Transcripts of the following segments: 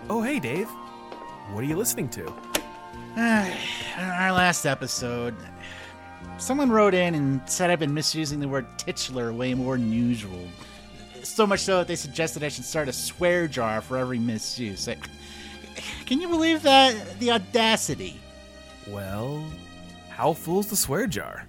Oh, hey, Dave. What are you listening to? Our last episode, someone wrote in and said I've been misusing the word titular way more than usual. So much so that they suggested I should start a swear jar for every misuse. Can you believe that? The audacity. Well, how full's the swear jar?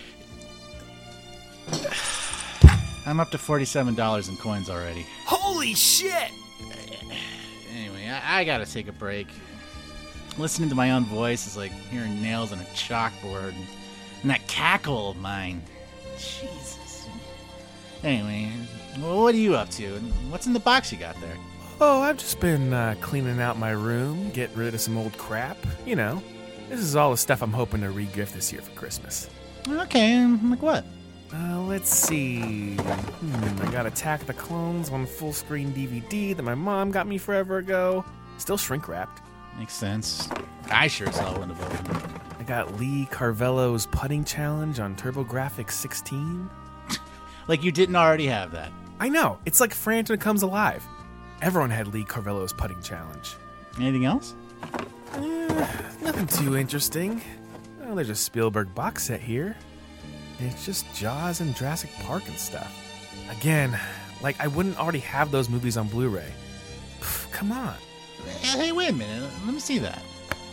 I'm up to $47 in coins already. Holy shit! Anyway, I gotta take a break. Listening to my own voice is like hearing nails on a chalkboard. And that cackle of mine. Jesus. Anyway, well, what are you up to? And what's in the box you got there? Oh, I've just been cleaning out my room, getting rid of some old crap. You know, this is all the stuff I'm hoping to re-gift this year for Christmas. Okay, like what? Let's see. I got Attack of the Clones on full-screen DVD that my mom got me forever ago. Still shrink-wrapped. Makes sense. I sure as hell wouldn't have voted. I got Lee Carvello's Putting Challenge on TurboGrafx 16. Like you didn't already have that. I know. It's like Frantic Comes Alive. Everyone had Lee Carvello's Putting Challenge. Anything else? Nothing too interesting. Oh, there's a Spielberg box set here. It's just Jaws and Jurassic Park and stuff. Again, like I wouldn't already have those movies on Blu-ray. Come on. Hey, wait a minute. Let me see that.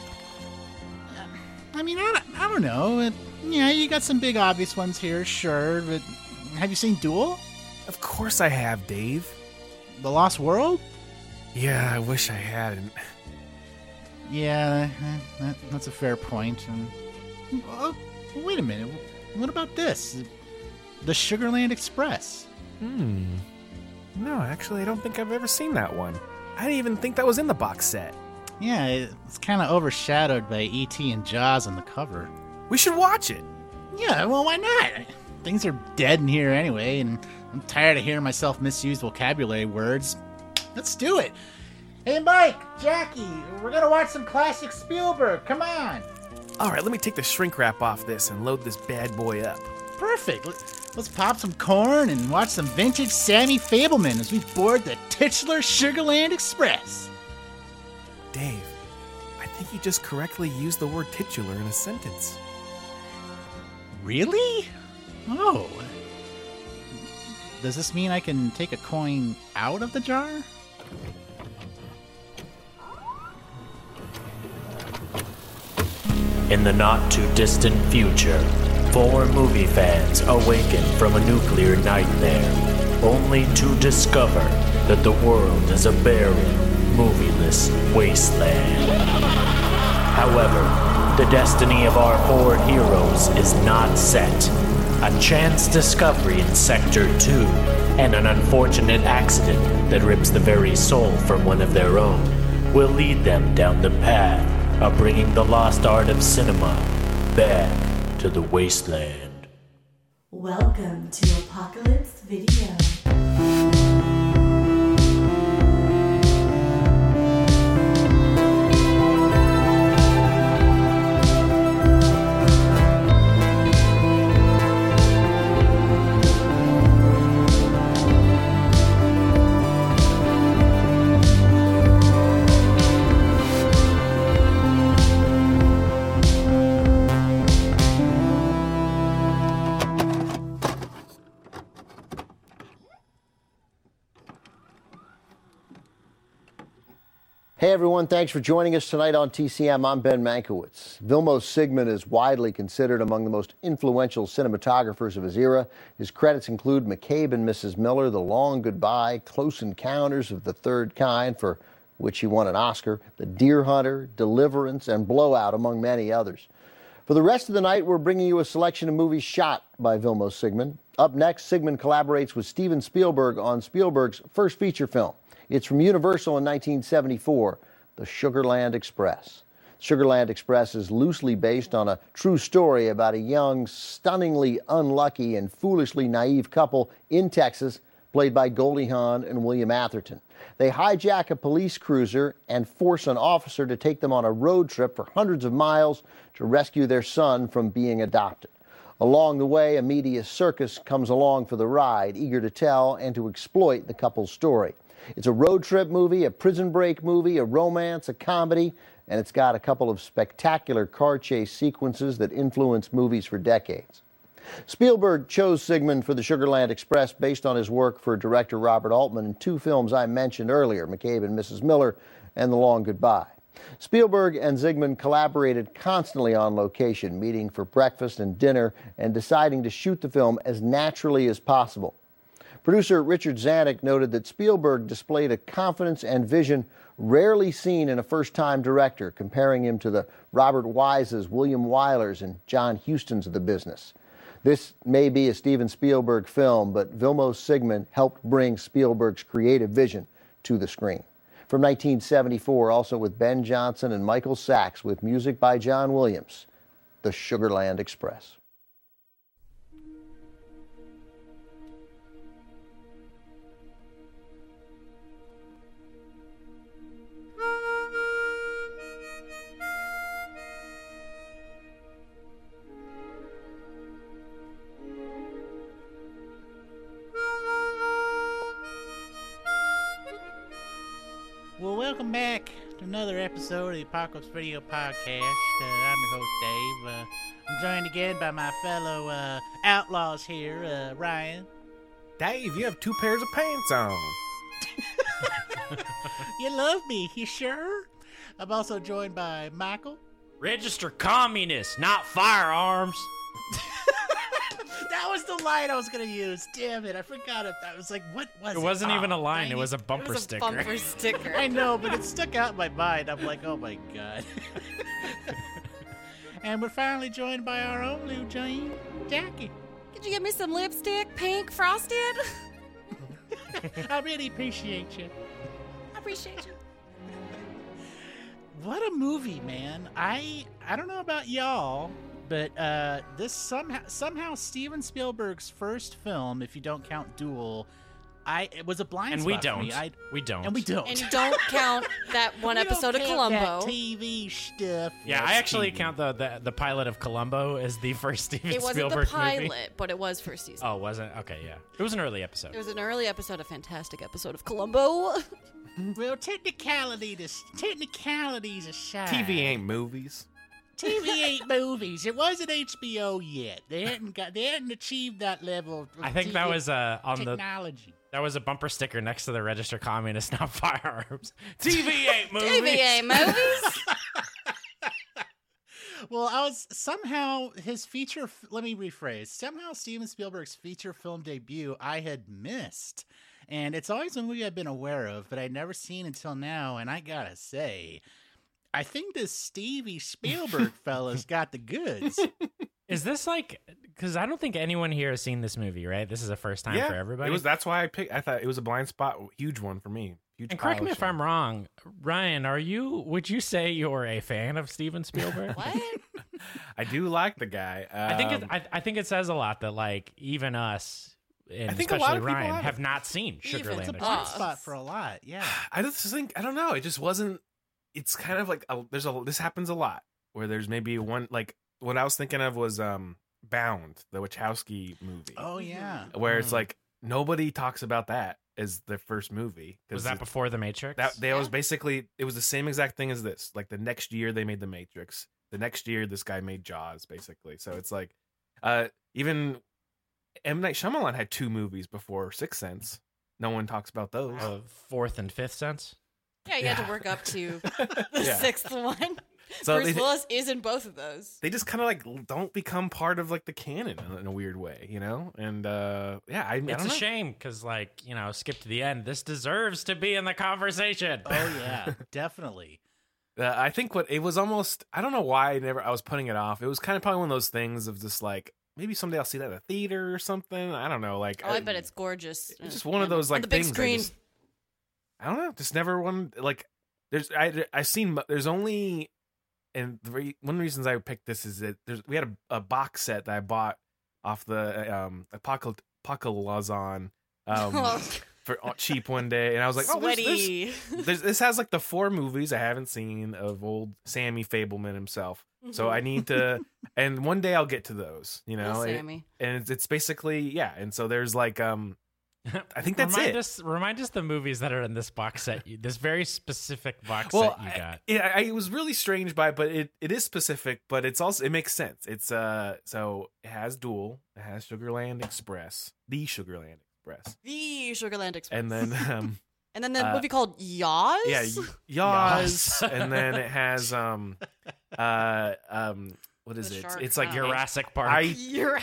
I mean, I don't know. Yeah, you got some big obvious ones here, sure, but have you seen Duel? Of course I have, Dave. The Lost World? Yeah, I wish I hadn't. Yeah, that's a fair point. Wait a minute. What about this? The Sugarland Express. No, actually, I don't think I've ever seen that one. I didn't even think that was in the box set. Yeah, it's kind of overshadowed by E.T. and Jaws on the cover. We should watch it. Yeah, well, why not? Things are dead in here anyway, and I'm tired of hearing myself misuse vocabulary words. Let's do it. Hey, Mike, Jackie, we're going to watch some classic Spielberg. Come on. All right, let me take the shrink wrap off this and load this bad boy up. Perfect. Let's pop some corn and watch some vintage Sammy Fableman as we board the titular Sugarland Express. Dave, I think you just correctly used the word titular in a sentence. Really? Oh. Does this mean I can take a coin out of the jar? In the not-too-distant future, 4 movie fans awaken from a nuclear nightmare, only to discover that the world is a barren, movieless wasteland. However, the destiny of our 4 heroes is not set. A chance discovery in Sector 2, and an unfortunate accident that rips the very soul from one of their own, will lead them down the path of bringing the lost art of cinema back to the wasteland. Welcome to Apocalypse Video. Hey everyone, thanks for joining us tonight on TCM. I'm Ben Mankiewicz. Vilmos Zsigmond is widely considered among the most influential cinematographers of his era. His credits include McCabe and Mrs. Miller, The Long Goodbye, Close Encounters of the Third Kind, for which he won an Oscar, The Deer Hunter, Deliverance, and Blowout, among many others. For the rest of the night, we're bringing you a selection of movies shot by Vilmos Zsigmond. Up next, Zsigmond collaborates with Steven Spielberg on Spielberg's first feature film. It's from Universal in 1974, The Sugarland Express. Sugarland Express is loosely based on a true story about a young, stunningly unlucky and foolishly naive couple in Texas, played by Goldie Hawn and William Atherton. They hijack a police cruiser and force an officer to take them on a road trip for hundreds of miles to rescue their son from being adopted. Along the way, a media circus comes along for the ride, eager to tell and to exploit the couple's story. It's a road trip movie, a prison break movie, a romance, a comedy, and it's got a couple of spectacular car chase sequences that influenced movies for decades. Spielberg chose Sigmund for the Sugarland Express based on his work for director Robert Altman in two films I mentioned earlier, McCabe and Mrs. Miller and The Long Goodbye. Spielberg and Sigmund collaborated constantly on location, meeting for breakfast and dinner and deciding to shoot the film as naturally as possible. Producer Richard Zanuck noted that Spielberg displayed a confidence and vision rarely seen in a first-time director, comparing him to the Robert Wise's, William Wylers, and John Hustons of the business. This may be a Steven Spielberg film, but Vilmos Sigmund helped bring Spielberg's creative vision to the screen. From 1974, also with Ben Johnson and Michael Sachs, with music by John Williams, The Sugarland Express. Well, welcome back to another episode of the Apocalypse Video Podcast. I'm your host, Dave. I'm joined again by my fellow outlaws here, Ryan. Dave, you have two pairs of pants on. You love me, you sure? I'm also joined by Michael. Register communists, not firearms. That was the line I was going to use. Damn it, I forgot it. I was like, what was it? It wasn't even a line, dang it was a bumper sticker. Bumper sticker. I know, but it stuck out in my mind. I'm like, oh my god. And we're finally joined by our own Lou Jane, Jackie. Could you give me some lipstick, pink, frosted? I really appreciate you. I appreciate you. What a movie, man. I don't know about y'all, but this somehow Steven Spielberg's first film, if you don't count Duel, it was a blind And spot we for don't. me. We don't. And we don't. And don't count that one We don't episode of count Columbo. that TV stuff. Yeah, Yes, I actually TV. count the pilot of Columbo as the first Steven It wasn't Spielberg the pilot, movie. but it was first season. Oh, wasn't? Okay, yeah. It was an early episode. It was an early episode, a fantastic episode of Columbo. Well, technicalities aside. TV ain't movies. TV ain't movies. It wasn't HBO yet. They hadn't achieved that level. Of I think that TV was on the technology. that was a bumper sticker next to the register communists, not firearms. TV ain't movies. TV ain't movies. Well, I was somehow his feature. Let me rephrase. Somehow Steven Spielberg's feature film debut I had missed, and it's always a movie I've been aware of, but I'd never seen until now. And I gotta say, I think this Stevie Spielberg fella's got the goods. Is this like? Because I don't think anyone here has seen this movie, right? This is a first time Yeah, for everybody. it was. That's why I picked. I thought it was a blind spot, huge one for me. Huge. And correct me if pile of I'm wrong, Ryan. Would you say you're a fan of Steven Spielberg? What? shit. I do like the guy. I think it says a lot that like even us, and I think a lot especially of people Ryan, have have not seen Even Sugarland it's a Blind Express. Us. spot for a lot. Yeah. I just think I don't know. It just wasn't. It's kind of like this happens a lot where there's maybe one like what I was thinking of was Bound, the Wachowski movie, Oh yeah. where it's like nobody talks about that as their first movie. 'cause Was that before The Matrix? that they Yeah. was basically it was the same exact thing as this. Like the next year they made The Matrix. The next year this guy made Jaws, basically. So it's like even M. Night Shyamalan had two movies before Sixth Sense. No one talks about those. Fourth and Fifth Sense. Yeah, you had Yeah. to work up to the Yeah. sixth one. So Bruce they- Willis is in both of those. They just kind of like don't become part of like the canon in a weird way, you know? And yeah, I It's don't a know. shame because, like, skip to the end. This deserves to be in the conversation. Oh yeah. Definitely. I think what it was almost I don't know why I was putting it off. It was kind of probably one of those things of just like maybe someday I'll see that at a theater or something. I don't know. Like Oh, I bet it's gorgeous. it's just one of those like on the big things. screen. I don't know. Just never one like. I've seen. There's only, and one of the reasons I picked this is that we had a box set that I bought off the Apocalypse for cheap one day, and I was like, oh, Sweaty. this has like the 4 movies I haven't seen of old Sammy Fableman himself. So I need to, and one day I'll get to those, Little Sammy. and it's basically, yeah. And so there's like, I think that's it. Remind us the movies that are in this box set. This very specific box Well, set you got. it was really strange by, but it is specific, but it makes sense. It's so it has Duel, it has Sugarland Express, the Sugarland Express, The Sugarland Express. and then and then the movie called Yaws? yeah, Yaws, and then it has what is The it? shark. It's like Jurassic Park. You're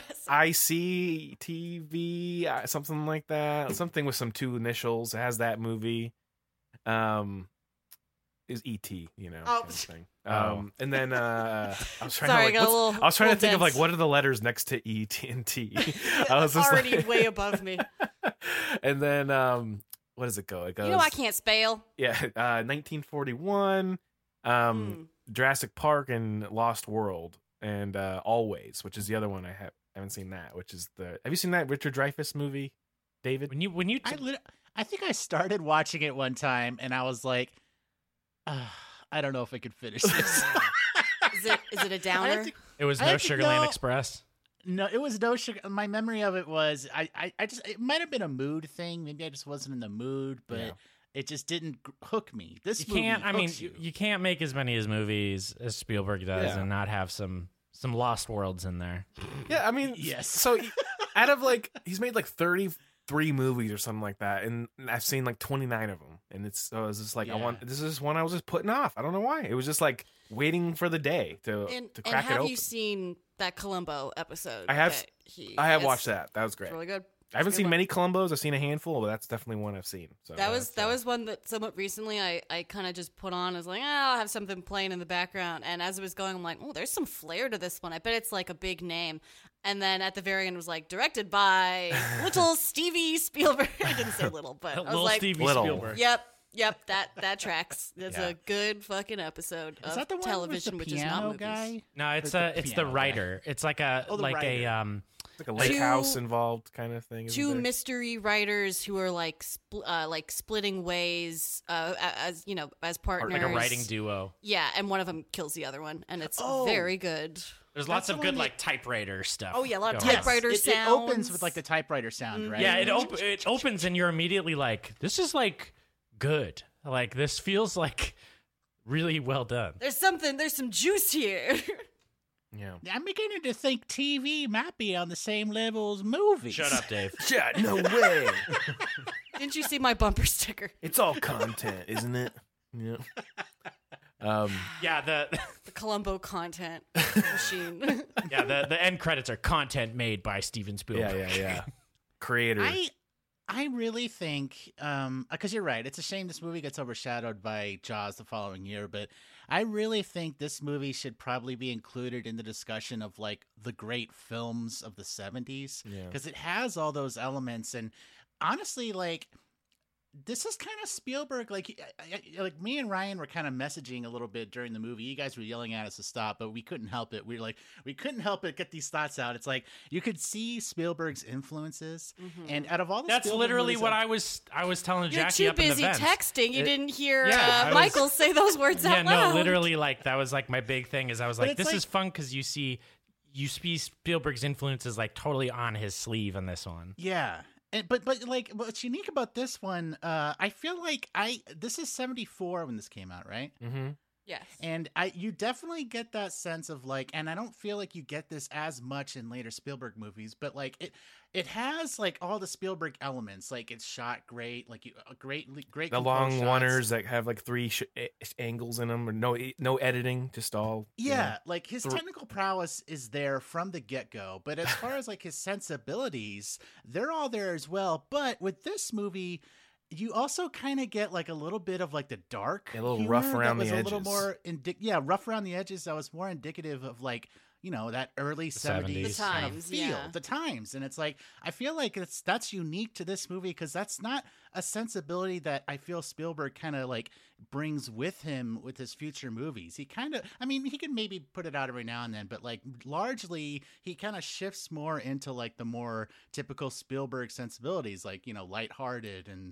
ICTV, something like that. Something with some two initials. It has that movie. Is E.T. Kind of thing. And then I was trying Sorry, to got a I was trying to think of dense. what are the letters next to E.T. and T. I was just already like, way above me. and then what does it go? It goes. I can't spell. Yeah, 1941. Jurassic Park and Lost World. And Always, which is the other one I haven't seen that. Which is have you seen that Richard Dreyfuss movie, David? When you I think I started watching it one time, and I was like, I don't know if I could finish this. Is it a downer? it was I no have to Sugarland know- Express. No, it was no sugar. My memory of it was I just it might have been a mood thing. Maybe I just wasn't in the mood, but Yeah. it just didn't hook me. This You movie can't. I mean, hooks you can't make as many as movies as Spielberg does Yeah. and not have some Lost Worlds in there. Yeah, I mean, Yes. So out of he's made 33 movies or something like that, and I've seen 29 of them, and it's just like Yeah. this is one I was just putting off. I don't know why. It was just waiting for the day to And crack it have open. you seen that Columbo episode? I have. that I have it's- watched that. That was great. It's really good. I haven't It's a seen good one. many Columbos. I've seen a handful, but that's definitely one I've seen. So That was one that somewhat recently I kind of just put on. I was like, I'll have something playing in the background. And as it was going, I'm like, oh, there's some flair to this one. I bet it's like a big name. And then at the very end, it was like directed by little Stevie Spielberg. I didn't say little, but I was Little like, Stevie Little. Spielberg. Yep, that tracks. It's Yeah. a good fucking episode Is of that the one television, with which the is not piano movies. guy? No, it's the it's the piano guy. writer. It's like a Oh, the like writer. a It's like a lake Two- house involved kind of thing. isn't Two there? mystery writers who are like splitting ways as partners, like a writing duo. Yeah, and one of them kills the other one, and it's Oh. very good. There's lots the of one good that- like typewriter stuff. Oh, yeah, a lot of going on. typewriter It sounds. opens with the typewriter sound, right? Yeah, it opens and you're immediately like, this is good. Like this feels like really well done. There's some juice here. Yeah. I'm beginning to think TV might be on the same level as movies. Shut up, Dave. Yeah. No way. Didn't you see my bumper sticker? It's all content, isn't it? Yeah. Yeah, the The Columbo content machine. the end credits are content made by Steven Spielberg. Yeah. Creator. I really think, because you're right, it's a shame this movie gets overshadowed by Jaws the following year, but I really think this movie should probably be included in the discussion of the great films of the 70s, Yeah. because it has all those elements, and honestly, this is kind of Spielberg. Like me and Ryan were kind of messaging a little bit during the movie. You guys were yelling at us to stop, but we couldn't help it. We couldn't help it get these thoughts out. It's like you could see Spielberg's influences, and out of all the That's Spielberg literally movies what I've- I was telling You're Jackie too up in the busy vents. texting. You didn't hear I was- Michael say those words Yeah, out loud. no, literally, that was my big thing. Is I was But like, it's this like- is fun because you see Spielberg's influences totally on his sleeve in this one. Yeah. But what's unique about this one, I feel like this is 74 when this came out, right? Mm-hmm. Yes. And you definitely get that sense of and I don't feel like you get this as much in later Spielberg movies, but it has all the Spielberg elements. It's shot great, great The composed long shots. oneers that have three angles in them, or no editing, just all. Yeah, his technical prowess is there from the get-go, but as far as his sensibilities, they're all there as well. But with this movie, you also kind of get a little bit of the dark, A little humor rough that around was the a little edges. more rough around the edges. That was more indicative of that early 70s The kind of times, feel, yeah. the times. And it's I feel like that's unique to this movie because that's not a sensibility that I feel Spielberg kind of brings with him with his future movies. He kind of, he can maybe put it out every now and then, but largely he kind of shifts more into the more typical Spielberg sensibilities, lighthearted and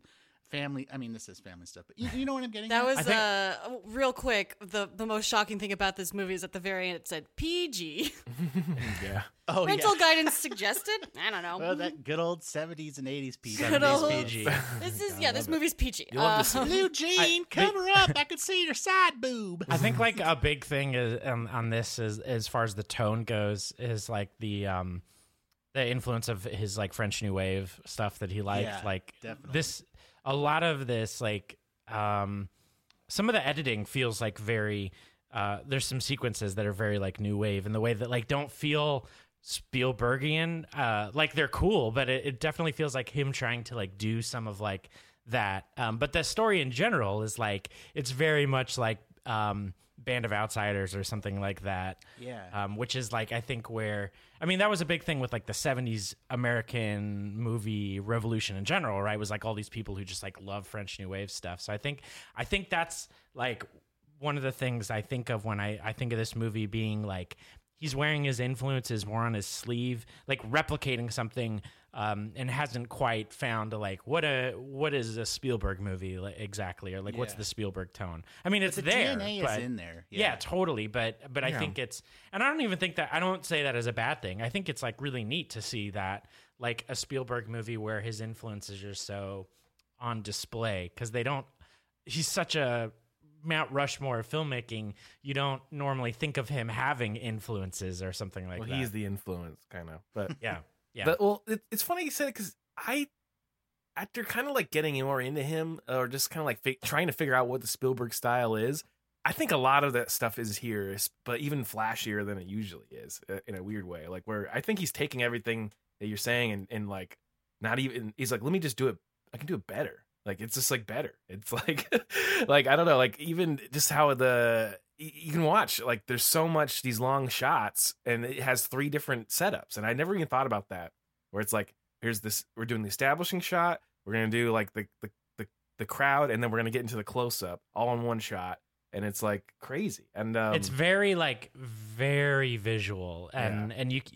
family. I mean, this is family stuff, but you know what I'm getting. That at? was real quick. The most shocking thing about this movie is at the very end it said PG. Yeah. Oh, Rental yeah. guidance suggested. I don't know. Well, that good old 70s and 80s PG. Good old- PG. This movie's PG. You love to see it. Blue Jean, cover up. I could see your side boob. I think like a big thing is on this is as far as the tone goes is like the influence of his like French New Wave stuff that he liked. Yeah, like definitely. a lot of this like some of the editing feels like very there's some sequences that are very like New Wave in the way that like don't feel Spielbergian. Like they're cool, but it definitely feels like him trying to like do some of like that. But the story in general is like it's very much like Band of Outsiders or something like that. Yeah. Which is like I think where I mean that was a big thing with like the 70s American movie revolution in general, right? It was like all these people who just like love French New Wave stuff. So I think that's like one of the things I think of when I think of this movie being like he's wearing his influences more on his sleeve, like replicating something, and hasn't quite found like what is a Spielberg movie exactly, or like what's Yeah. the Spielberg tone? I mean, it's the there, DNA but is in there. yeah, totally. But I think it's, and I don't even think that I don't say that as a bad thing. I think it's like really neat to see that like a Spielberg movie where his influences are so on display because they don't. He's such a Mount Rushmore of filmmaking, you don't normally think of him having influences or something like Well, that. he's the influence, kind of. But yeah. it's funny you said it because after kind of like getting more into him, or just kind of like trying to figure out what the Spielberg style is, I think a lot of that stuff is here, but even flashier than it usually is in a weird way. Like where I think he's taking everything that you're saying and like not even. He's like, let me just do it. I can do it better. Like it's just like better. It's like like I don't know, like even just how you can watch, like there's so much these long shots and it has 3 different setups, and I never even thought about that, where it's like here's this, we're doing the establishing shot, we're gonna do like the crowd, and then we're gonna get into the close-up all in one shot, and it's like crazy. And it's very like very visual, and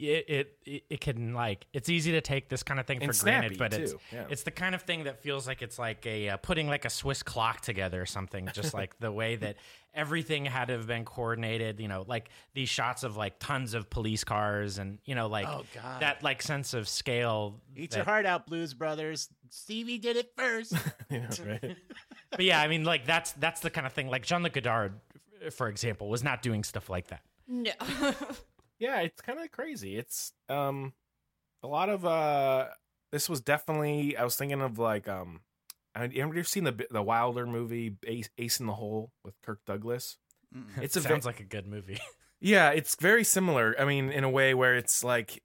it can like it's easy to take this kind of thing for and granted, snappy, but too. it's the kind of thing that feels like it's like a putting like a Swiss clock together or something, just like the way that everything had to have been coordinated, you know, like these shots of like tons of police cars and, you know, like Oh, God. that like sense of scale. Eat your heart out, Blues Brothers. Stevie did it first. right. But yeah, I mean, like that's the kind of thing. Like Jean-Luc Godard, for example, was not doing stuff like that. No. Yeah, it's kind of crazy. It's a lot of this was definitely, I was thinking of like have you ever seen the Wilder movie Ace in the Hole with Kirk Douglas? It's Sounds like a good movie. Yeah, it's very similar. I mean, in a way where it's like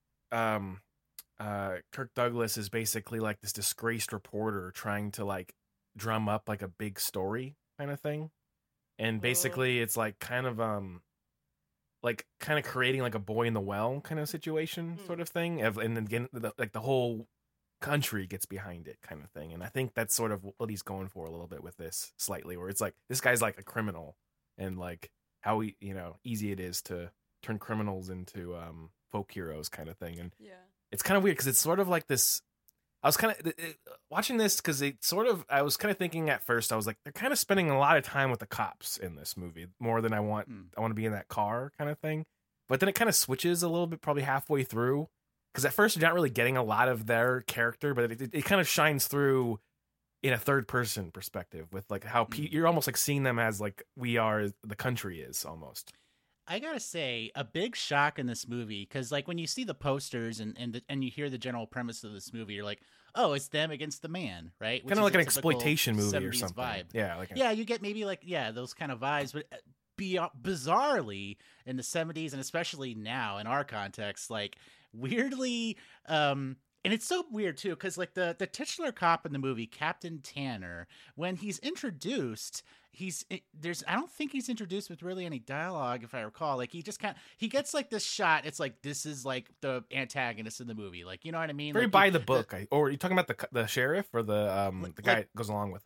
Kirk Douglas is basically like this disgraced reporter trying to like drum up like a big story kind of thing. And basically it's like kind of creating like a boy in the well kind of situation sort of thing. And then again, like the whole country gets behind it kind of thing. And I think that's sort of what he's going for a little bit with this, slightly, where it's like this guy's like a criminal, and like how easy it is to turn criminals into folk heroes kind of thing. And Yeah. it's kind of weird because it's sort of like this. I was kind of watching this because I was kind of thinking at first, I was like, they're kind of spending a lot of time with the cops in this movie, more than I want to be in that car kind of thing. But then it kind of switches a little bit, probably halfway through, because at first you're not really getting a lot of their character, but it kind of shines through in a third person perspective with like how you're almost like seeing them as like the country is almost. I gotta say, a big shock in this movie, because like when you see the posters and you hear the general premise of this movie, you're like, oh, it's them against the man, right? Kind of like an exploitation movie or 70s something. vibe. Yeah, You get maybe like those kind of vibes, but bizarrely in the 70s and especially now in our context, like weirdly, and it's so weird too, because like the titular cop in the movie, Captain Tanner, when he's introduced, I don't think he's introduced with really any dialogue, if I recall. Like he just he gets like this shot. It's like this is like the antagonist in the movie. Like, you know what I mean? very like by the book. Or are you talking about the sheriff or the guy like, that goes along with him?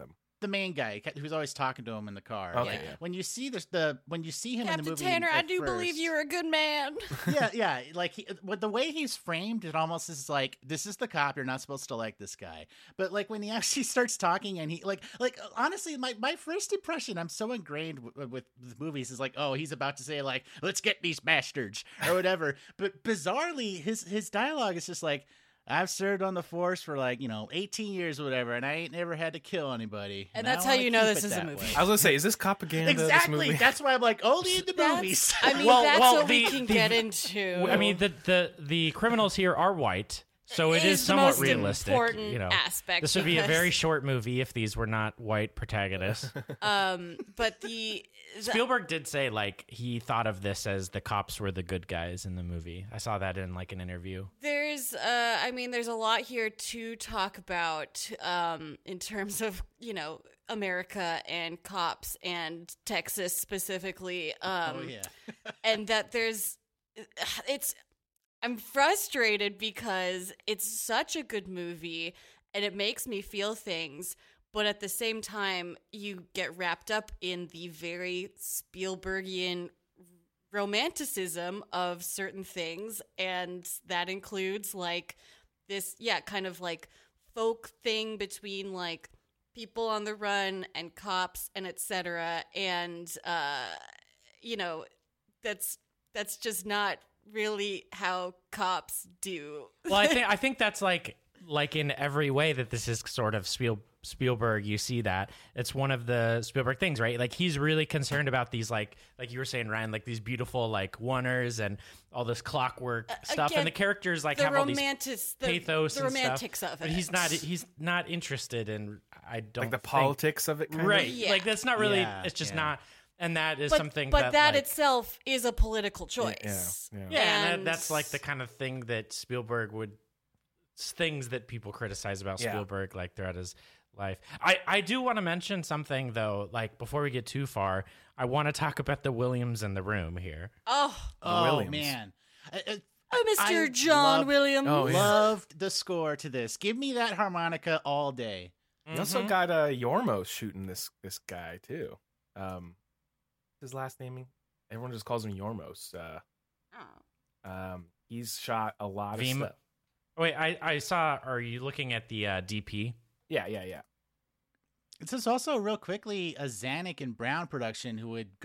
the main guy who's always talking to him in the car. Okay, Like, yeah. when you see when you see him in Captain the movie, Tanner, at I do believe first- you're a good man. yeah. Like with the way he's framed, it almost is like, this is the cop. You're not supposed to like this guy. But like when he actually starts talking, and he like honestly, my first impression, I'm so ingrained with movies, is like, oh, he's about to say like, let's get these bastards or whatever. But bizarrely, his dialogue is just like, I've served on the force for 18 years or whatever, and I ain't never had to kill anybody. And I that's how wanna you know keep this it is a that movie. way. I was gonna say, is this propaganda? Exactly. This movie? That's why I'm like, only in the movies. I mean, Well, that's well, what we the- can the- get into. I mean, the criminals here are white, so it is the somewhat most realistic. important You know, aspect. this would be a because, very short movie if these were not white protagonists. But the Spielberg did say like he thought of this as the cops were the good guys in the movie. I saw that in like an interview. there's there's a lot here to talk about in terms of America and cops and Texas specifically. Oh yeah. And that I'm frustrated because it's such a good movie and it makes me feel things, but at the same time you get wrapped up in the very Spielbergian romanticism of certain things, and that includes like this kind of like folk thing between like people on the run and cops and etc. And that's just not really how cops do. Well, I think that's like in every way that this is sort of Spielberg. You see that it's one of the Spielberg things, right? Like he's really concerned about these like you were saying, Ryan, like these beautiful like oneers and all this clockwork stuff, again, and the characters like the have all romantics, these pathos, the and romantics stuff. of But it. he's not interested in. I don't Like the think- politics of it, kind right? of? Yeah. Like that's not really. Yeah, It's just yeah. not. And that is but, something. but that like, itself is a political choice. Yeah. Yeah, and And- that's like the kind of thing that Spielberg would, things that people criticize about Yeah. Spielberg like throughout his life. I do want to mention something though, like before we get too far, I want to talk about the Williams in the room here. Oh, Williams. Man. Mr. I John love- Williams. Oh, yeah. Loved the score to this. Give me that harmonica all day. You also got Yormos shooting this guy too. His last name? Everyone just calls him Yormos. Oh. He's shot a lot of Vim- stuff. Wait, I saw. Are you looking at the DP? Yeah. This is also real quickly a Zanuck and Brown production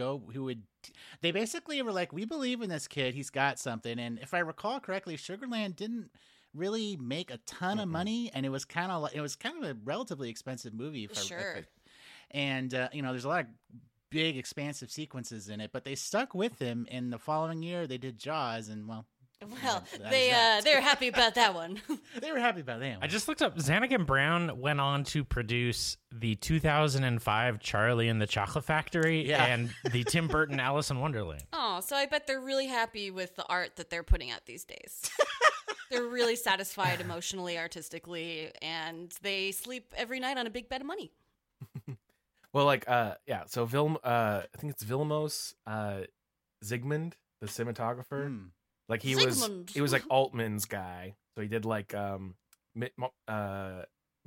they basically were like, we believe in this kid. He's got something. And if I recall correctly, Sugarland didn't really make a ton of money, and it was kind of a relatively expensive movie. Sure. And there's a lot of big expansive sequences in it, but they stuck with him. In the following year, they did Jaws, and well, Well, that they is that. they're happy about that one. they were happy about that. I just looked up. Zanuck and Brown went on to produce the 2005 Charlie and the Chocolate Factory Yeah. and the Tim Burton Alice in Wonderland. Oh, so I bet they're really happy with the art that they're putting out these days. They're really satisfied emotionally, artistically, and they sleep every night on a big bed of money. Well, so I think it's Vilmos Zsigmond, the cinematographer. Like he Zsigmond. was like Altman's guy. So he did like McCabe and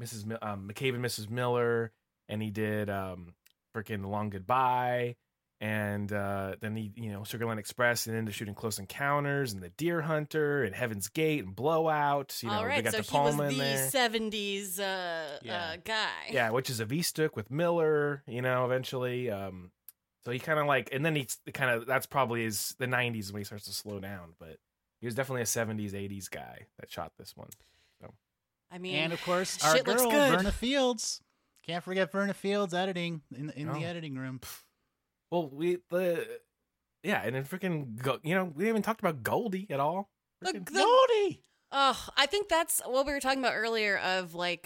Mrs. Miller, and he did freaking Long Goodbye, and then he Sugarland Express, and into shooting Close Encounters and The Deer Hunter and Heaven's Gate and Blowout. All they right, got so De he was Palma in the there. 70s Yeah. guy. Yeah, which is a V-Stick with Miller, eventually. So he kind of like, and then that's probably the 90s when he starts to slow down, but he was definitely a 70s, 80s guy that shot this one. I mean, And of course, our shit looks girl good. Verna Fields. Can't forget Verna Fields editing in Oh. the editing room. Well, and then freaking, we didn't even talk about Goldie at all. Freaking- Goldie. Oh, I think that's what we were talking about earlier of like,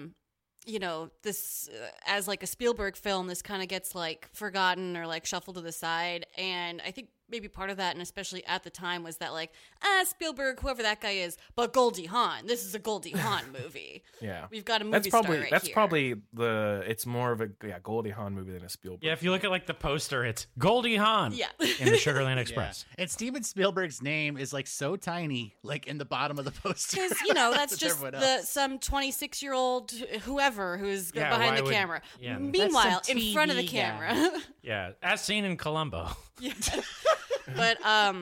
this as like a Spielberg film, this kind of gets like forgotten or like shuffled to the side. And I think maybe part of that, and especially at the time, was that like, Spielberg, whoever that guy is, but Goldie Hawn. This is a Goldie Hawn movie. Yeah. We've got a movie star right That's here. probably it's more of a Goldie Hawn movie than a Spielberg. Yeah, if you look at like the poster, it's Goldie Hawn. Yeah. In the Sugarland Express. And Steven Spielberg's name is like so tiny, like in the bottom of the poster. Because, you know, that's With just everyone else. some 26-year-old whoever who's Yeah, behind why the would- camera. yeah. Meanwhile, That's some in front of the TV camera. Yeah, as seen in Columbo. But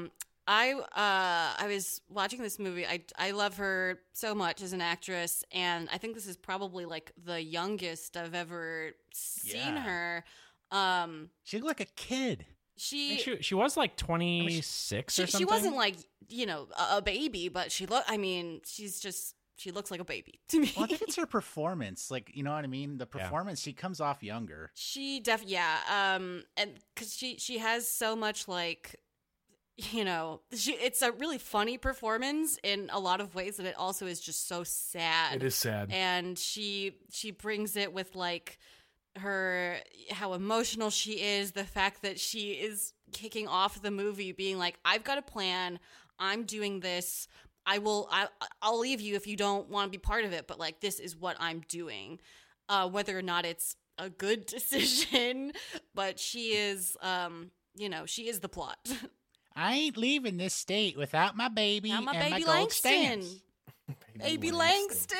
I was watching this movie. I love her so much as an actress, and I think this is probably like the youngest I've ever seen Yeah. her. She looked like a kid. She She was like 26 or something. she wasn't like, you know, a baby, but she looks like a baby to me. Well, I think it's her performance. Like, you know what I mean? The performance, she comes off younger. She and because she has so much, like, you know, it's a really funny performance in a lot of ways, and it also is just so sad. It is sad. And she brings it with like how emotional she is, the fact that she is kicking off the movie being like, I've got a plan, I'm doing this, I'll leave you if you don't want to be part of it, but like, this is what I'm doing, whether or not it's a good decision, but she is you know, she is the plot. I ain't leaving this state without my baby Not my and baby my gold Langston. stamps. Baby Langston.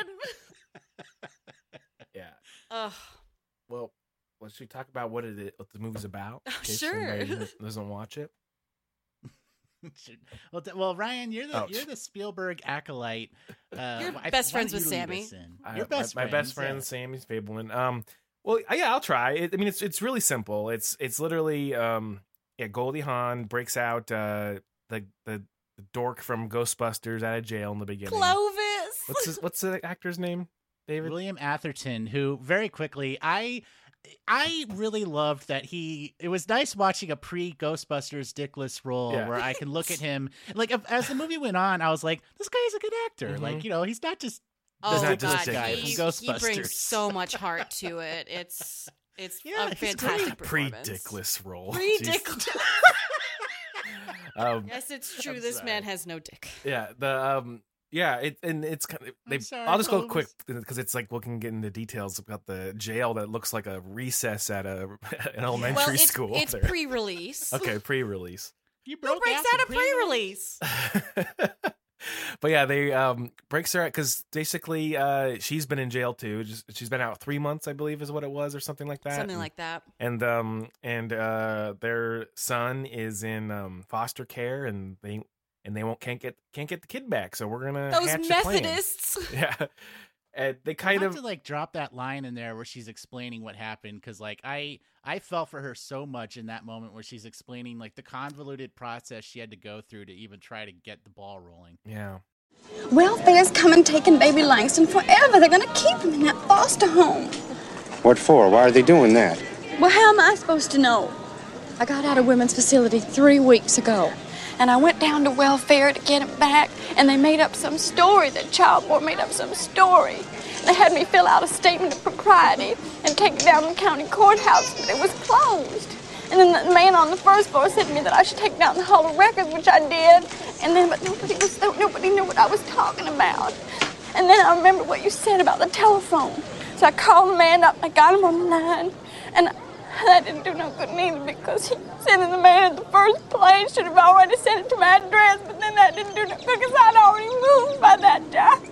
Yeah. Ugh. Well, should we talk about what the movie's about? in case Sure. somebody doesn't watch it. Well, Ryan, you're the Spielberg acolyte. You're why best don't friends you with lead Sammy. us in? I- Your best my best friend, yeah. Sammy Fableman. Well, yeah, I'll try. I mean, it's really simple. It's literally Goldie Hawn breaks out the dork from Ghostbusters out of jail in the beginning. Clovis. What's the actor's name? David. William Atherton, who very quickly, I really loved that it was nice watching a pre-Ghostbusters Dickless role Yeah. where I can look at him. Like, as the movie went on, I was like, this guy's a good actor. Mhm. Like, you know, he's not just Oh not God, just a guy Dickless. from he Ghostbusters. brings so much heart to it. It's Yeah, a he's fantastic great. performance. Pre-Dickless role. Pre-Dickless. Jeez. Yes, it's true. I'm This sorry. man has no dick. Yeah, it's kind of sorry, I'll just go Clovis. quick because it's like we can get into details about the jail that looks like a recess at an elementary Well, it's, school. it's there. pre-release. Okay, pre-release. You Who breaks out a pre-release? But yeah, they breaks her out because basically she's been in jail too. She's been out 3 months, I believe, is what it was, or something like that. Something like that. And their son is in foster care, and they can't get the kid back. So we're gonna Those hatch a plan. Methodists. Yeah, and they I kind have of to like drop that line in there where she's explaining what happened, because like I felt for her so much in that moment where she's explaining like the convoluted process she had to go through to even try to get the ball rolling. yeah. Welfare's come and taken baby Langston forever. They're gonna keep him in that foster home. What for? Why are they doing that? Well, how am I supposed to know? I got out of women's facility 3 weeks ago, and I went down to welfare to get him back, and they made up some story. The child board made up some story. They had me fill out a statement of propriety and take it down to the county courthouse, but it was closed. And then the man on the first floor said to me that I should take down the Hall of Records, which I did. And then, but nobody knew what I was talking about. And then I remembered what you said about the telephone. So I called the man up and I got him on the line. And that didn't do no good neither, because he said that the man at the first place should have already sent it to my address, but then that didn't do no good because I'd already moved by that time.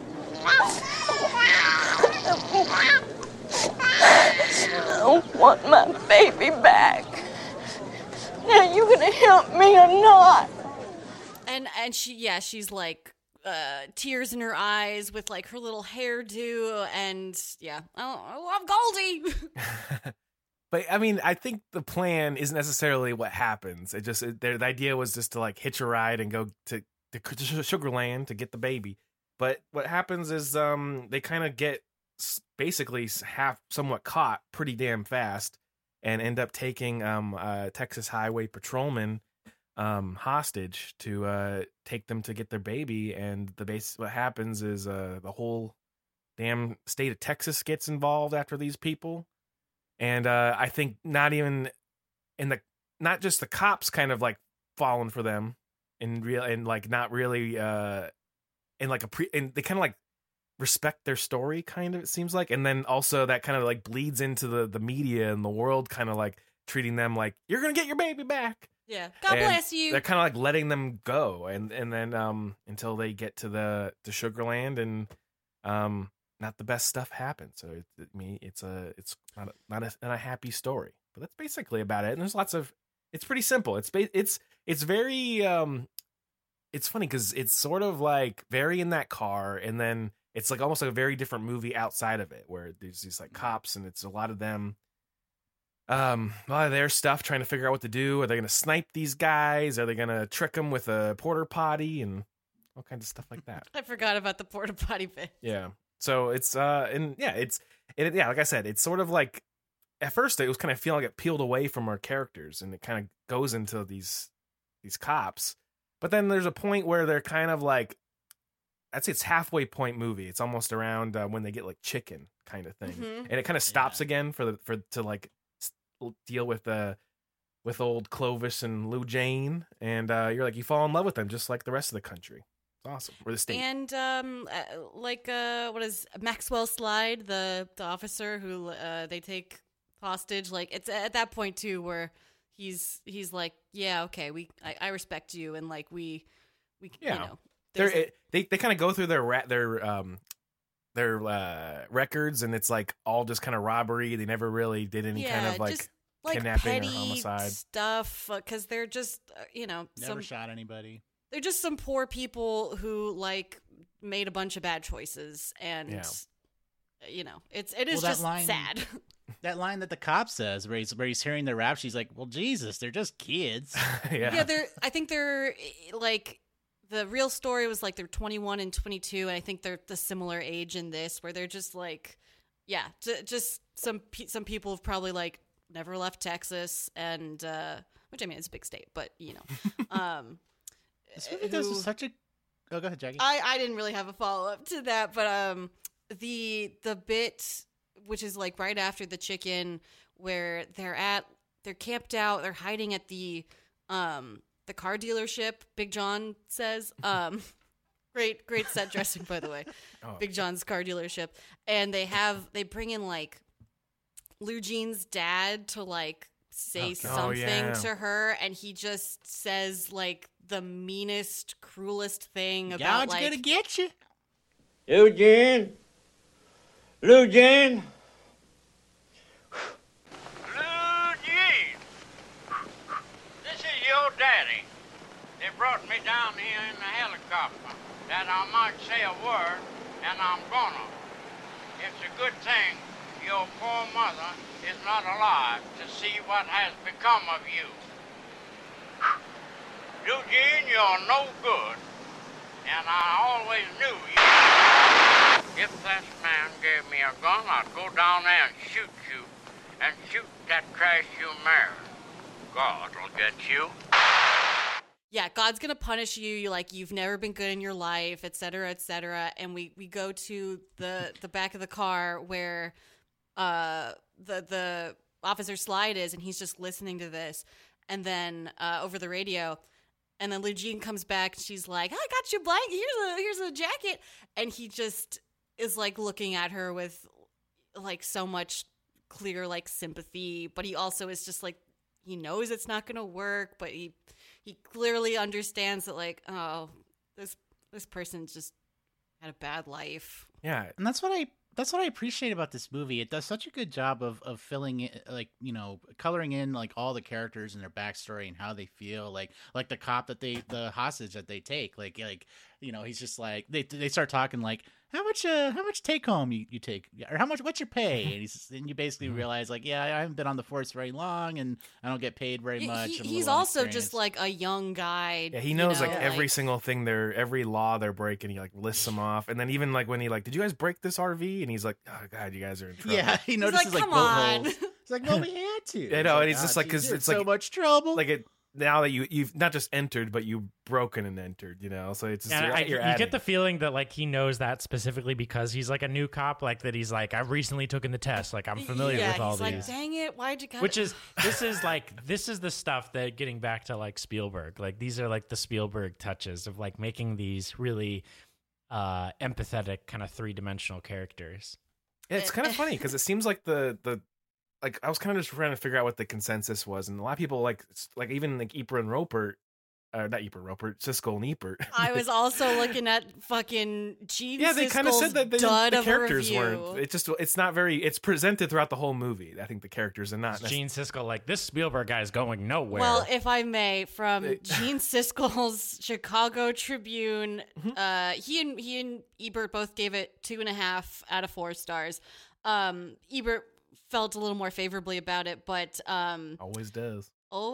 I want my baby back. Now, you gonna help me or not? And she's like tears in her eyes with like her little hairdo, and yeah, I love Goldie. But I mean, I think the plan isn't necessarily what happens. The idea was just to like hitch a ride and go to Sugarland to get the baby. But what happens is they kind of get basically somewhat caught pretty damn fast, and end up taking Texas Highway Patrolman hostage to take them to get their baby. And what happens is the whole damn state of Texas gets involved after these people. And I think not just the cops kind of like fallen for them and like not really and like and they kind of like respect their story, kind of, it seems like. And then also that kind of like bleeds into the media and the world, kind of like treating them like, you're gonna get your baby back. Yeah, God bless you. They're kind of like letting them go, and then until they get to Sugarland, and not the best stuff happens. So it's not a happy story, but that's basically about it. And there's lots of, it's pretty simple. It's very it's funny because it's sort of like very in that car, and then it's like almost like a very different movie outside of it, where there's these like cops, and it's a lot of them. A lot of their stuff, trying to figure out what to do. Are they going to snipe these guys? Are they going to trick them with a porta potty and all kinds of stuff like that? I forgot about the porta potty bit. Yeah. So it's like I said, it's sort of like at first it was kind of feeling like it peeled away from our characters, and it kind of goes into these cops. But then there's a point where they're kind of like, I'd say it's halfway point movie. It's almost around when they get like chicken kind of thing, and it kind of stops again to like deal with old Clovis and Lou Jane, and you're like, you fall in love with them just like the rest of the country. It's awesome. Or the state. And what is Maxwell Slide, the officer who they take hostage? Like, it's at that point too where he's like, yeah, okay, I respect you, and like we yeah. They kind of go through their records, and it's like all just kind of robbery. They never really did any kind of like kidnapping or homicide stuff, because they're just never shot anybody. They're just some poor people who like made a bunch of bad choices, and it is just sad. That line that the cop says, where he's hearing their rap, she's like, "Well, Jesus, they're just kids." Yeah, I think they're like. The real story was like they're 21 and 22, and I think they're the similar age in this, where they're just like, yeah, just some people have probably like never left Texas, and which I mean it's a big state, but this movie does such a. Oh, go ahead, Jackie. I didn't really have a follow up to that, but the bit which is like right after the chicken, where they're camped out, they're hiding at the car dealership, Big John says. Great set dressing, by the way. Big John's car dealership. And they bring in like Lou Jean's dad to like say something to her, and he just says like the meanest, cruelest thing about God's gonna get you. Lou Jean. Your daddy. They brought me down here in the helicopter that I might say a word, and I'm gonna. It's a good thing your poor mother is not alive to see what has become of you. Eugene, you're no good, and I always knew you. If that man gave me a gun, I'd go down there and shoot you, and shoot that crash you married. God will get you. Yeah, God's gonna punish you. You've never been good in your life, et cetera, et cetera. And we go to the back of the car where the Officer Slide is, and he's just listening to this, and then over the radio, and then Lou Jean comes back, and she's like, "I got you a blanket. Here's a jacket," and he just is like looking at her with like so much clear like sympathy, but he also is just like. He knows it's not going to work, but he clearly understands that, like, oh, this person just had a bad life. Yeah, and that's what I appreciate about this movie. It does such a good job of filling it, like, coloring in like all the characters and their backstory and how they feel. Like the cop the hostage that they take. Like he's just like they start talking like. How much take home you take, or what's your pay? And you basically realize like, yeah, I haven't been on the force very long, and I don't get paid very much. He's also just like a young guy. Yeah, he knows like every single thing every law they're breaking. He like lists them off, and then even like when he like, did you guys break this RV? And he's like, oh god, you guys are in trouble. Yeah, he notices like boat holes. He's like, no, we had to. I know, and he's just like, because it's like so much trouble. Like now that you've not just entered, but you've broken and entered, you know. So it's just, you get the feeling that like he knows that specifically because he's like a new cop, like that he's like, I've recently taken the test, like I'm familiar with all he's these. Like, dang it, why'd you cut Which is this is the stuff that, getting back to like Spielberg, like these are like the Spielberg touches of like making these really empathetic kind of 3-dimensional characters. Yeah, it's kind of funny because it seems like the like I was kind of just trying to figure out what the consensus was, and a lot of people like even like Eper and Roper, not Eper Roper, Siskel and Ebert. I was also looking at fucking Gene. Yeah, they kind of said that the characters weren't. It's not very. It's presented throughout the whole movie. I think the characters are not. Gene Siskel, like, this Spielberg guy is going nowhere. Well, if I may, from Gene Siskel's Chicago Tribune, he and Ebert both gave it 2.5 out of 4 stars. Ebert felt a little more favorably about it, but always does.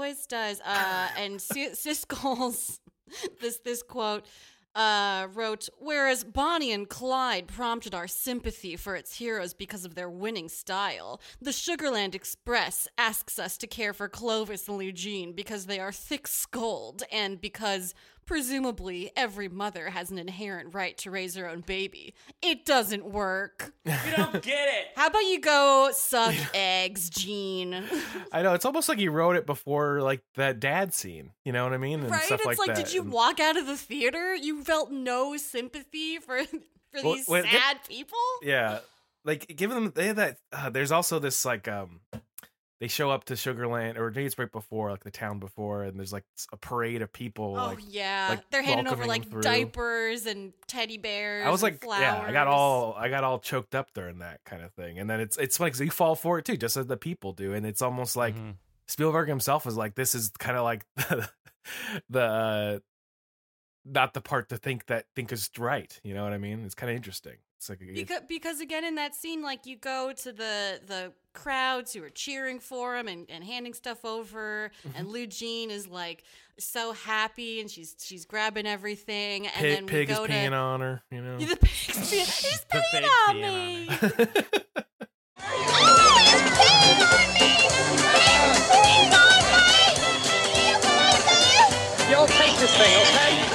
And Siskel's this quote wrote, whereas Bonnie and Clyde prompted our sympathy for its heroes because of their winning style, the Sugarland Express asks us to care for Clovis and Eugene because they are thick-skulled and because presumably every mother has an inherent right to raise her own baby. It doesn't work. You don't get it. How about you go suck eggs, Gene? I know, it's almost like he wrote it before like that dad scene. You know what I mean? And right? stuff It's like like, that. did you walk out of the theater? You felt no sympathy for these sad people? Yeah, like give them. They have that. There's also this like they show up to Sugarland, or maybe it's right before, like the town before, and there's like a parade of people. Oh like, yeah, like they're handing over welcoming like through. diapers and teddy bears. I was and like, flowers. yeah, I got all choked up during that kind of thing, and then it's funny because you fall for it too, just as the people do, and it's almost like Spielberg himself is like, this is kind of like the not the part to think is right. You know what I mean? It's kind of interesting. It's like because again, in that scene, like you go to the crowds who are cheering for him and handing stuff over, and Lou Jean is like so happy and she's grabbing everything, and then we pig go is peeing on her, you know. The pig's he's peeing on me. You'll take this thing, okay?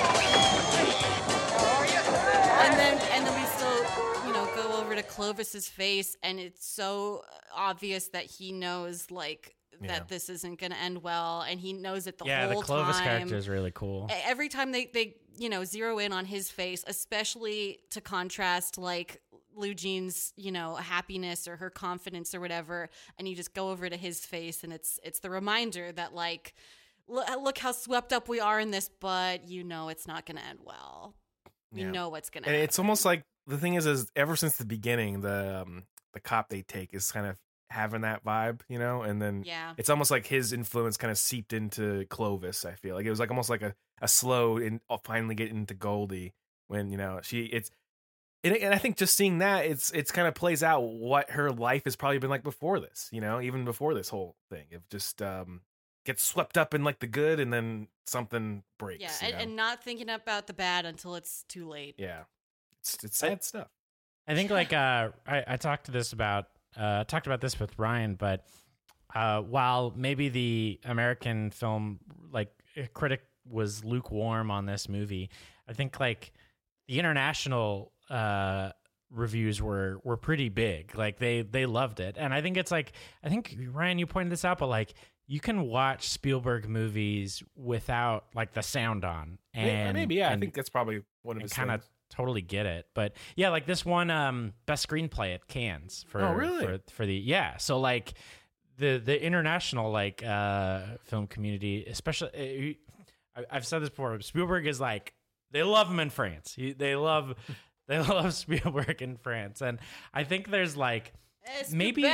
And then we still, go over to Clovis's face, and it's so obvious that he knows, like, that this isn't going to end well, and he knows it the whole time. Yeah, the Clovis character is really cool. Every time they zero in on his face, especially to contrast, like, Lou Jean's, happiness or her confidence or whatever, and you just go over to his face, and it's the reminder that, like, look how swept up we are in this, but it's not going to end well. You know what's going to happen. And it's almost like the thing is ever since the beginning, the cop they take is kind of having that vibe, and then it's almost like his influence kind of seeped into Clovis. I feel like it was like almost like a slow and finally getting into Goldie when and I think just seeing that it's kind of plays out what her life has probably been like before this, even before this whole thing. It just gets swept up in like the good, and then something breaks. Yeah, and not thinking about the bad until it's too late. Yeah, it's sad stuff. I think like I talked about this with Ryan, but while maybe the American film like critic was lukewarm on this movie, I think like the international reviews were pretty big. Like they loved it, and I think it's like, I think Ryan, you pointed this out, but like you can watch Spielberg movies without like the sound on, and maybe I think that's probably one of his kind of totally get it. But yeah, like this one best screenplay at Cannes for for the so like the international like film community, especially I've said this before, Spielberg is like, they love him in France. They love Spielberg in France, and I think there's like maybe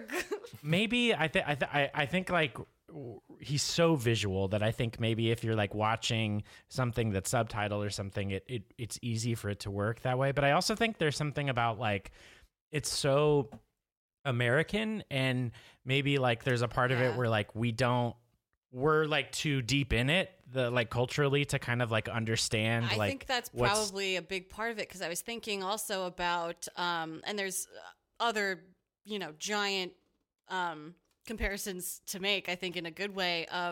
I think like he's so visual that I think maybe if you're like watching something that's subtitled or something, it's easy for it to work that way. But I also think there's something about like it's so American, and maybe like there's a part of it where like we're like too deep in it, like culturally, to kind of like understand. I think that's probably a big part of it, because I was thinking also about and there's other giant comparisons to make, I think, in a good way, of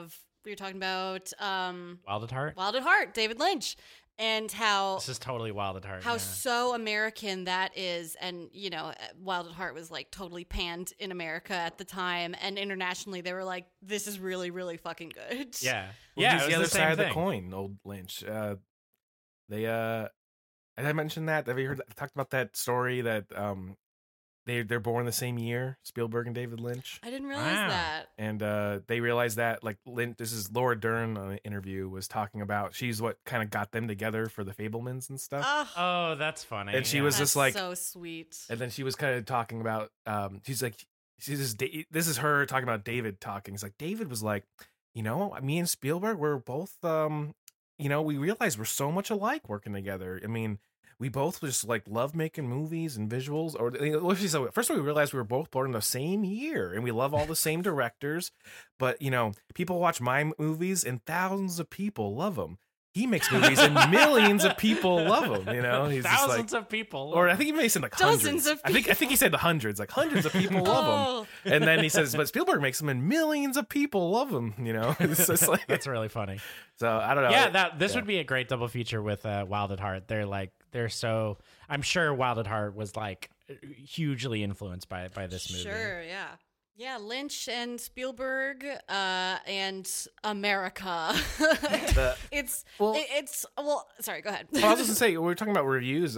we were talking about Wild at Heart. Wild at Heart, David Lynch, and how This is totally Wild at Heart. how yeah. so American that is. And, you know, Wild at Heart was like totally panned in America at the time, and internationally they were like, this is really, really fucking good. Yeah. Well, Yeah. just It the was other same side of the thing. coin, old Lynch. They I mentioned that. Have you heard? Talked about that story that they're born the same year, Spielberg and David Lynch, I didn't realize Wow. that. and they realized that like Lynch. This is Laura Dern on an interview was talking about. She's what kind of got them together for the Fablemans and stuff. Oh, Oh, that's funny. And she yeah. was that's just like, so sweet. and then she was kind of talking about. She's like, this is her talking about David talking. It's like David was like, you know, me and Spielberg, we're both you know, we realized we're so much alike working together. I mean, we both just like love making movies and visuals. Or first of all, we realized we were both born in the same year and we love all the same directors. But, you know, people watch my movies and thousands of people love them. He makes movies and millions of people love them, you know? He's just like, Thousands of people. or I think he may have said like Dozens hundreds. of I think he said the hundreds, like hundreds of people love Oh. him. And then he says, but Spielberg makes them and millions of people love him, you know? It's just like, That's really funny. so I don't know. Yeah, this yeah. would be a great double feature with Wild at Heart. They're so. I'm sure Wild at Heart was like hugely influenced by this movie. Sure, yeah. Yeah, Lynch and Spielberg and America. It's sorry, go ahead. Well, I was just gonna say, we were talking about reviews.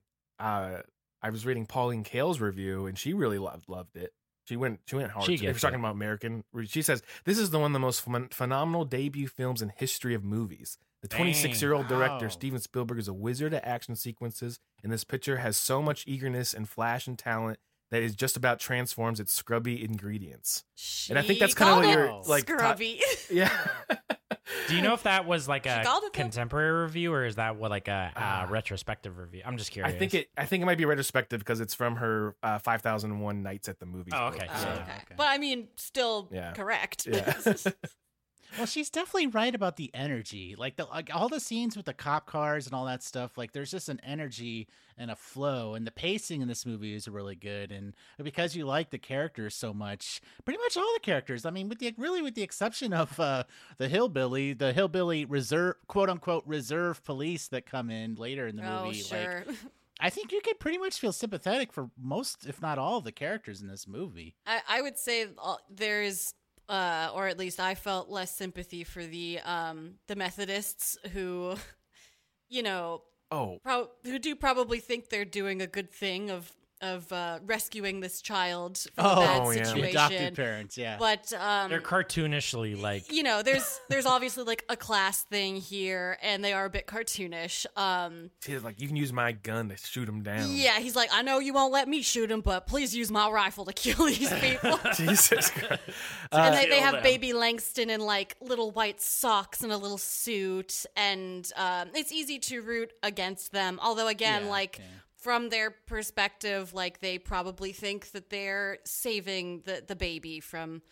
I was reading Pauline Kael's review, and she really loved it. She went hard. She If you're gets talking it. about American, she says this is one of the most phenomenal debut films in history of movies. The 26-year-old director Wow. Steven Spielberg is a wizard at action sequences, and this picture has so much eagerness and flash and talent that it just about transforms its scrubby ingredients. And I think that's kind of what you're like. scrubby. Yeah. Do you know if that was like a called it that? contemporary review or is that what like a retrospective review? I'm just curious. I think it might be retrospective because it's from her 5001 Nights at the Movies. Oh, book. okay. Oh, Yeah. okay. But I mean, still Yeah. correct. Yeah. Well, she's definitely right about the energy. Like all the scenes with the cop cars and all that stuff. Like there's just an energy and a flow, and the pacing in this movie is really good. And because you like the characters so much, pretty much all the characters. I mean, with the exception of the hillbilly reserve, quote unquote, reserve police that come in later in the movie. Oh, sure. Like, I think you could pretty much feel sympathetic for most, if not all, of the characters in this movie. I would say there's, or at least I felt less sympathy for the Methodists who, you know, who do probably think they're doing a good thing of rescuing this child from a bad situation. The adopted parents, yeah. But they're cartoonishly like, you know, there's obviously like a class thing here, and they are a bit cartoonish. He's like, you can use my gun to shoot him down. Yeah, he's like, I know you won't let me shoot him, but please use my rifle to kill these people. Jesus Christ. And they have them. baby Langston in like little white socks and a little suit, and it's easy to root against them. Although again, from their perspective, like they probably think that they're saving the baby from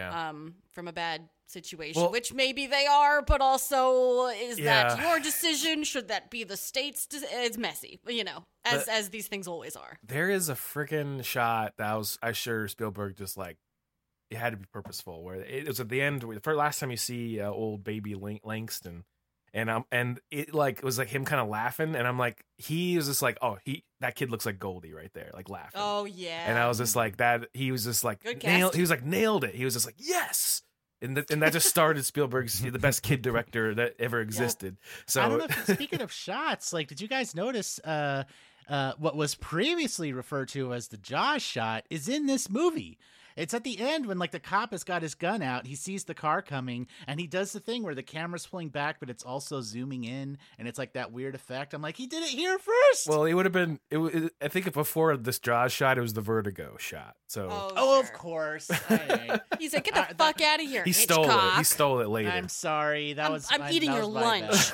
a bad situation, Well- which maybe they are, but also is that Yeah. your decision? Should that be the state's? It's messy, you know, as these things always are. There is a freaking shot that I'm sure Spielberg just like, it had to be purposeful, where it was at the end, for last time you see old baby Langston, and it like, it was like him kind of laughing, and I'm like, he was just like, that kid looks like Goldie right there, like laughing. Oh yeah, And I was just like, that, he was just like, Good nailed casting. it. He was just like, yes. And that just started Spielberg's the best kid director that ever existed. So I don't know if, speaking of shots, like, did you guys notice what was previously referred to as the Jaws shot is in this movie? It's at the end when like the cop has got his gun out, he sees the car coming, and he does the thing where the camera's pulling back, but it's also zooming in, and it's like that weird effect. I'm like, he did it here first. well, it would have been. I think before this Jaws shot, it was the Vertigo shot. So oh, of sure. course. Hey. He said, "Get the fuck out of here." he stole it. Hitchcock." He stole it later. I'm sorry. I'm eating your lunch.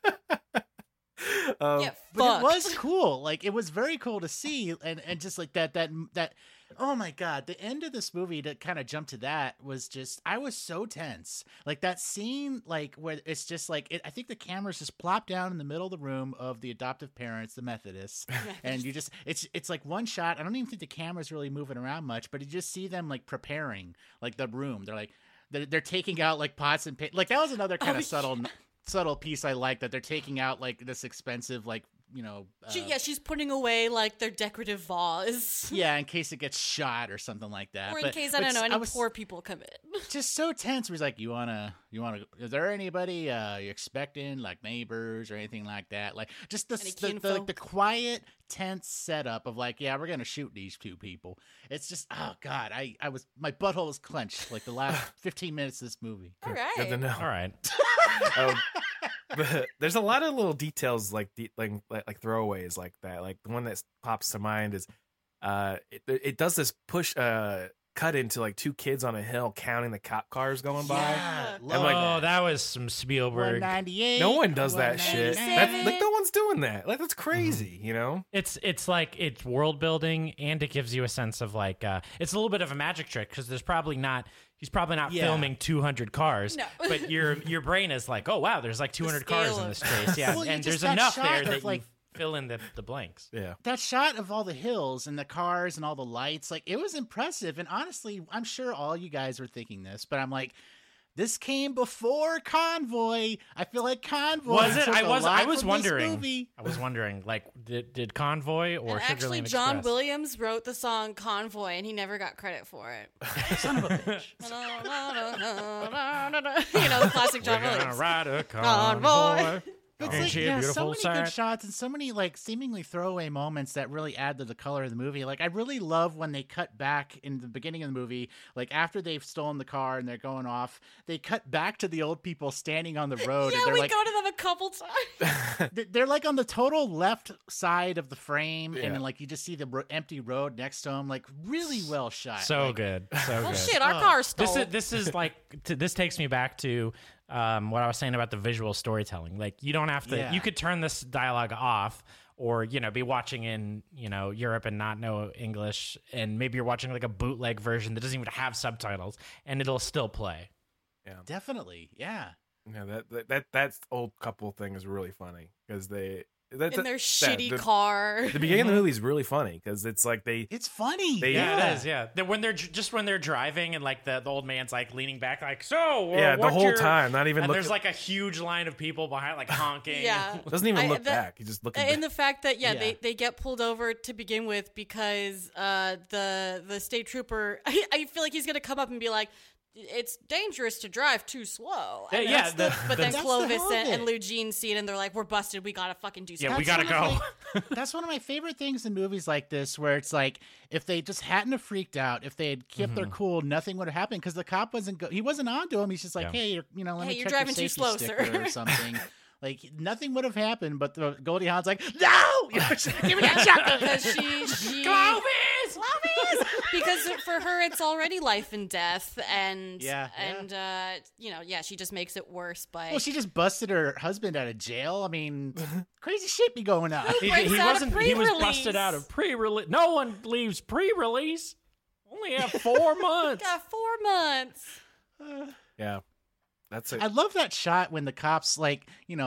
Yeah, But fuck. it was cool. Like, it was very cool to see, and just like that. Oh my god, the end of this movie to kind of jump to that was just, I was so tense. Like that scene, like where it's just like I think the cameras just plop down in the middle of the room of the adoptive parents, the Methodists, and you just it's like one shot. I don't even think the camera's really moving around much, but you just see them like preparing like the room. They're like, they're taking out like pots and like that was another kind of subtle piece I like, that they're taking out like this expensive like she's putting away like their decorative vase. Yeah, in case it gets shot or something like that. Or in case any poor people come in. Just so tense. He's like, you wanna? Is there anybody you expecting, like neighbors or anything like that? Like just the quiet, tense setup of like, yeah, we're gonna shoot these two people. It's just, oh god, my butthole was clenched like the last 15 minutes of this movie. All right, good to know. All right. But there's a lot of little details like throwaways like that. Like the one that pops to mind is it does this push cut into like two kids on a hill counting the cop cars going by. Yeah, that was some Spielberg. 198. No one does that shit. Like no one's doing that. Like that's crazy, you know? It's like it's world building, and it gives you a sense of like it's a little bit of a magic trick because he's probably not filming 200 cars, but your brain is like, oh wow, there's like 200 cars in this chase. Yeah, well, and there's enough there that like fill in the blanks. Yeah. That shot of all the hills and the cars and all the lights, like it was impressive. And honestly, I'm sure all you guys were thinking this, but I'm like, this came before Convoy. I feel like Convoy was it? took I a was lot wondering. from this movie. I was wondering, like, did Convoy or and Sugar actually, Land John Express? Williams wrote the song Convoy, and he never got credit for it. Son of a bitch. The classic John We're gonna Williams. ride a Convoy. convoy. It's Ain't like, she a so beautiful many sight? good shots and so many like seemingly throwaway moments that really add to the color of the movie. Like I really love when they cut back in the beginning of the movie, like after they've stolen the car and they're going off, they cut back to the old people standing on the road. Yeah, and they're we like, go to them a couple times. they're like on the total left side of the frame, Yeah. and then like you just see the empty road next to them. Like really well shot. So like, good, so Oh good. shit, our car stole. This is like this takes me back to what I was saying about the visual storytelling. Like you don't have to. You could turn this dialogue off, or be watching in Europe and not know English, and maybe you're watching like a bootleg version that doesn't even have subtitles, and it'll still play. Yeah, definitely. Yeah. Yeah, that old couple thing is really funny because in their shitty car. The beginning of the movie is really funny because it's like it's funny. It is. Yeah, when they're driving and like the old man's like leaning back, like the whole time, not even. And looking. there's like a huge line of people behind, like honking. Yeah, doesn't even look back. He's just looking. And the fact that they get pulled over to begin with because the state trooper. I feel like he's gonna come up and be like, it's dangerous to drive too slow. And but then Clovis and Lugene see it and they're like, we're busted. We gotta fucking do something. Yeah, we gotta go. That's one of my favorite things in movies like this, where it's like, if they just hadn't have freaked out, if they had kept their cool, nothing would have happened because the cop he wasn't on to him. He's just like, hey, let me check driving your too slow, sticker sir. or something. Like nothing would have happened, but the Goldie Hawn's like, no, give me that shotgun. Because she Clovis. Because for her it's already life and death, and she just makes it worse by. Well, she just busted her husband out of jail. I mean, crazy shit be going on. He was busted out of pre-release. No one leaves pre-release. Only have 4 months. Got 4 months. Yeah. That's it. I love that shot when the cops, the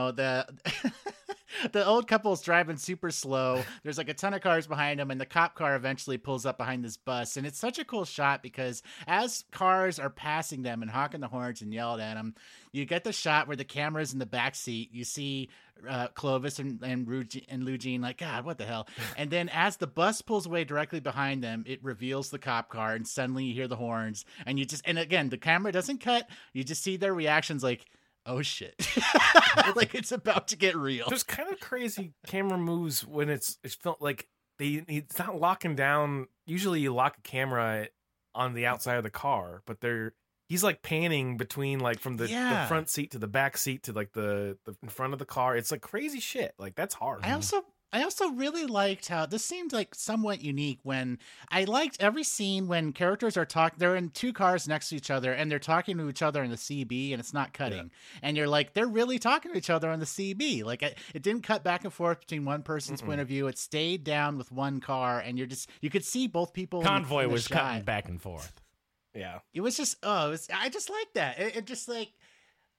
the old couple's driving super slow. There's like a ton of cars behind them, and the cop car eventually pulls up behind this bus. And it's such a cool shot because as cars are passing them and honking the horns and yelling at them, you get the shot where the camera's in the back seat. You see Clovis and Lugene like, God, what the hell? And then as the bus pulls away directly behind them, it reveals the cop car, and suddenly you hear the horns, and again, the camera doesn't cut. You just see their reactions like, oh shit. Like it's about to get real. There's kind of crazy camera moves when it's felt like it's not locking down. Usually you lock a camera on the outside of the car, but he's like panning between like from the front seat to the back seat to like the in front of the car. It's like crazy shit. Like that's hard. I also really liked how this seemed like somewhat unique when I liked every scene when characters are talking. They're in two cars next to each other and they're talking to each other in the CB and it's not cutting. Yeah. And you're like, they're really talking to each other on the CB. Like it didn't cut back and forth between one person's point of view. It stayed down with one car and you could see both people. Convoy in the was shot. cutting back and forth. Yeah. It was just, I just like that. It just like,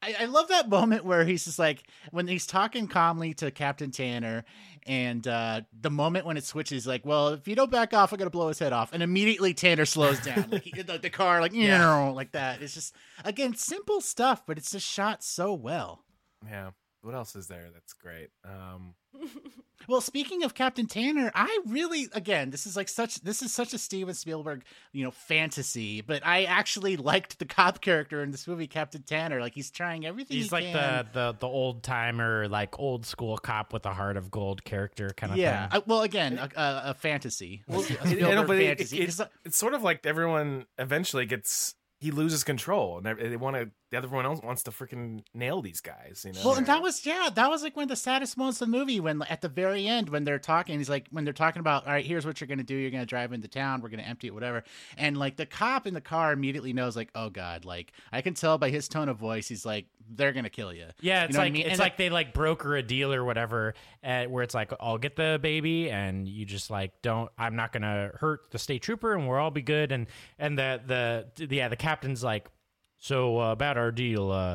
I love that moment where he's just like, when he's talking calmly to Captain Tanner, and the moment when it switches, like, well, if you don't back off, I'm going to blow his head off. And immediately Tanner slows down. Like, the car, like, like that. It's just, again, simple stuff, but it's just shot so well. Yeah. What else is there that's great? Well, speaking of Captain Tanner, I really, again, this is such a Steven Spielberg, fantasy, but I actually liked the cop character in this movie, Captain Tanner. Like, he's trying everything He's like can. the old timer, like old school cop with a heart of gold character kind of thing. Well, again, a fantasy. Well, A Spielberg fantasy. It's sort of like everyone eventually he loses control, and everyone else wants to freaking nail these guys. Well, and that was like one of the saddest moments of the movie, when at the very end, when they're talking, when they're talking about, all right, here's what you're going to do. You're going to drive into town. We're going to empty it, whatever. And like the cop in the car immediately knows, like, oh God, like I can tell by his tone of voice, he's like, they're going to kill you. Yeah. It's you know like, what I mean? it's like they like broker a deal or whatever, where it's like, I'll get the baby and you just like, I'm not going to hurt the state trooper and we'll all be good. And the captain's like, so about our deal,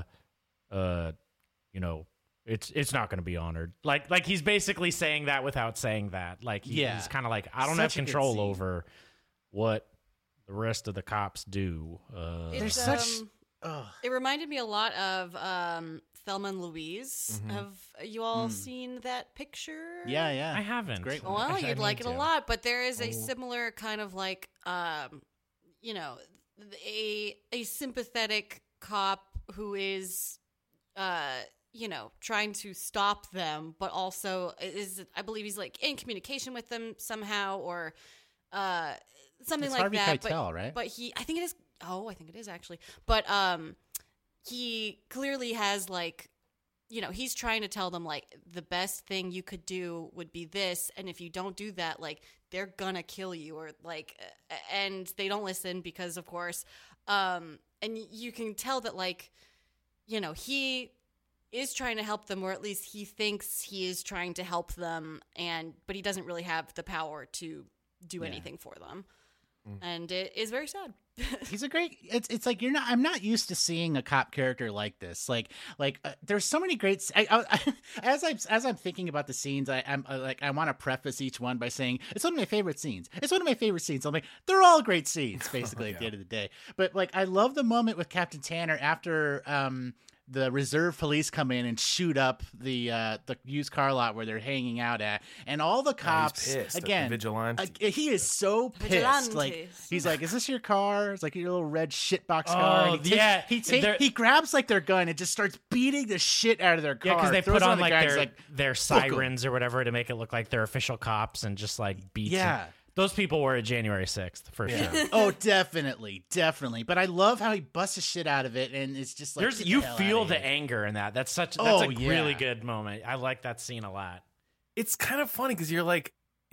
it's not going to be honored. Like he's basically saying that without saying that. Like he's kind of like, I don't have control over what the rest of the cops do. There's such. It reminded me a lot of Thelma and Louise. Mm-hmm. Have you all seen that picture? Yeah. I haven't. It's a great one. Well, you'd like it a lot, but there is a similar kind of like, a sympathetic cop who is, trying to stop them, but also I believe he's like in communication with them somehow, or something it's like Harvey that. Keitel, right? But I think it is actually. But he clearly has like, he's trying to tell them like the best thing you could do would be this, and if you don't do that, like they're gonna kill you, or like, and they don't listen because of course, and you can tell that like, he is trying to help them, or at least he thinks he is trying to help them, but he doesn't really have the power to do anything for them, and it is very sad. He's a great. It's like I'm not used to seeing a cop character like this. Like there's so many great. As I'm thinking about the scenes, I want to preface each one by saying it's one of my favorite scenes. It's one of my favorite scenes. I'm like, they're all great scenes, basically at the end of the day. But like, I love the moment with Captain Tanner after the reserve police come in and shoot up the used car lot where they're hanging out at, and all the cops he's pissed again. Vigilante. He is so pissed. Like he's like, "Is this your car?" It's like your little red shitbox car. And he grabs like their gun and just starts beating the shit out of their car. Yeah, because they put on like their "Fuck 'em." sirens or whatever to make it look like they're official cops, and just like beats. Yeah. them. Those people were at January 6th for sure. Oh, definitely. But I love how he busts the shit out of it, and it's just like you feel the anger in that. That's a really good moment. I like that scene a lot. It's kind of funny because you're like,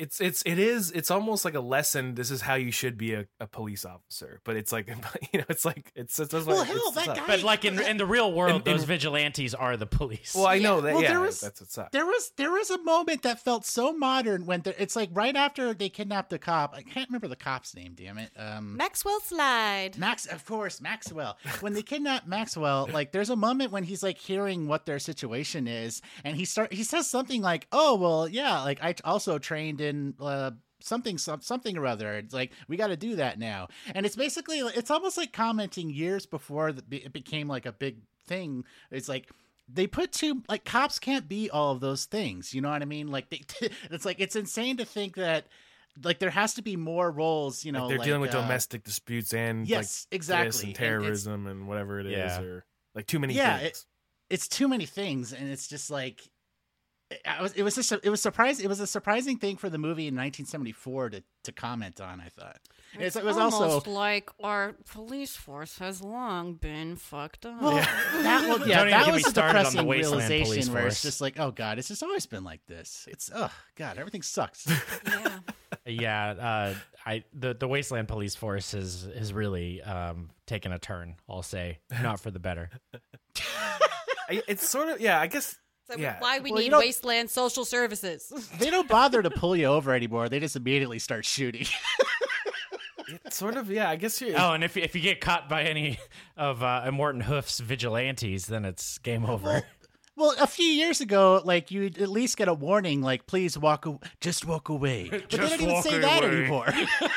it's almost like a lesson. This is how you should be a police officer, but it's like, that guy. But like in the real world, those vigilantes are the police. Well, I know that. Well, yeah, that's what's up. There was a moment that felt so modern when it's like right after they kidnapped the cop. I can't remember the cop's name. Damn it. Maxwell Slide. Of course, Maxwell. When they kidnap Maxwell, like there's a moment when he's like hearing what their situation is, and he says something like, "Oh, well, yeah, like I also trained in something or other. It's like, we got to do that now." And it's basically, it's almost like commenting years before it became like a big thing. It's like, they put cops can't be all of those things. You know what I mean? Like it's like, it's insane to think that like there has to be more roles, like they're dealing with domestic disputes and yes, like exactly, and terrorism and whatever it is, or like too many things. It's too many things, and it's just like, it was a surprising thing for the movie in 1974 to comment on. I thought it was almost also like our police force has long been fucked up. Well, that was a depressing realization where it's force. just like, oh god, it's just always been like this. It's god, everything sucks. The Wasteland Police Force has really taken a turn. I'll say, not for the better. It's sort of I guess. So why we need Wasteland Social Services. They don't bother to pull you over anymore. They just immediately start shooting. It's sort of, yeah. I guess you. Oh, and if you get caught by any of Immortan Hoof's vigilantes, then it's game over. Well, a few years ago, like you'd at least get a warning, like please just walk away. But they don't even say that anymore.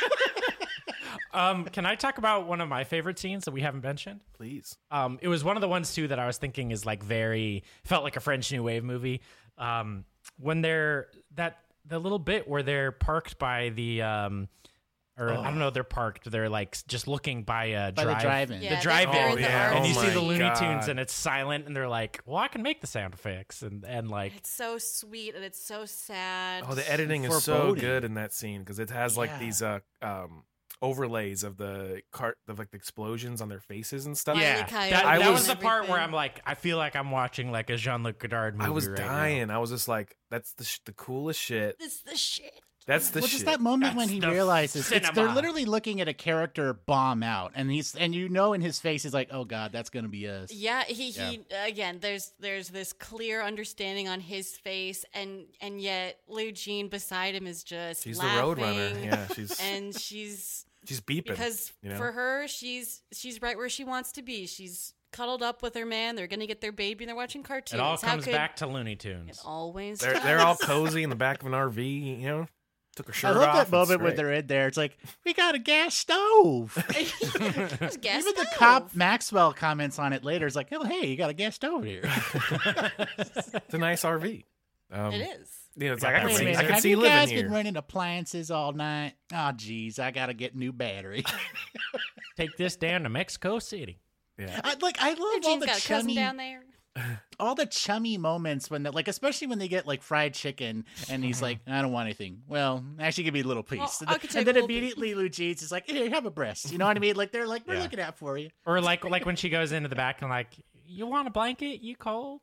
Can I talk about one of my favorite scenes that we haven't mentioned? Please. It was one of the ones too that I was thinking is like felt like a French New Wave movie. When they're the little bit where they're parked by the I don't know, they're parked. They're like just looking by the drive-in. Yeah, the drive-in, oh, yeah. and you Oh see the my Looney Tunes, God. and it's silent, and they're like, "Well, I can make the sound effects," and like, It's so sweet and it's so sad. Oh, the editing is so Foreboding. good in that scene because it has like these overlays of the like the explosions on their faces and stuff. Wiley yeah, Coyote that I was was- the part where everything. I'm like, I feel like I'm watching like a Jean-Luc Godard movie. I was right dying. now. I was just like, that's the coolest shit. It's the shit. That's the Well, shit. just that moment when That's he the realizes they're cinema. literally looking at a character bomb out, and you know in his face he's like, "Oh God, that's gonna be us." Yeah, he again. There's this clear understanding on his face, and yet Lou Jean beside him is just She's laughing, the roadrunner. Yeah, and she's beeping because you know? for her she's right where she wants to be. She's cuddled up with her man. They're gonna get their baby, and they're watching cartoons. It all How comes could- back to Looney Tunes. It always. they're all does. cozy in the back of an RV. You know, took her shirt I love off. that It's moment when great. they're in there. It's like, we got a gas stove. There's gas Even the stove. cop Maxwell comments on it later. It's like, oh, hey, you got a gas stove here. It's a nice RV. It is. You know, it's Got like I that can Wait a see, minute, I can have see you living guys here. been running appliances all night? Oh, geez, I got to get new battery. Take this down to Mexico City. Yeah, I love all Jean's the got a cousin chummy, down there. all the chummy moments when, like, especially when they get like fried chicken, and he's like, I don't want anything. Well, actually, give me a little piece. Well, and I then, could take and then a little piece. immediately Lou Jeans is like, here, have a breast. You know what I mean? Like they're like, we're Yeah. looking out for you. Or like when she goes into the back and like, you want a blanket? You cold?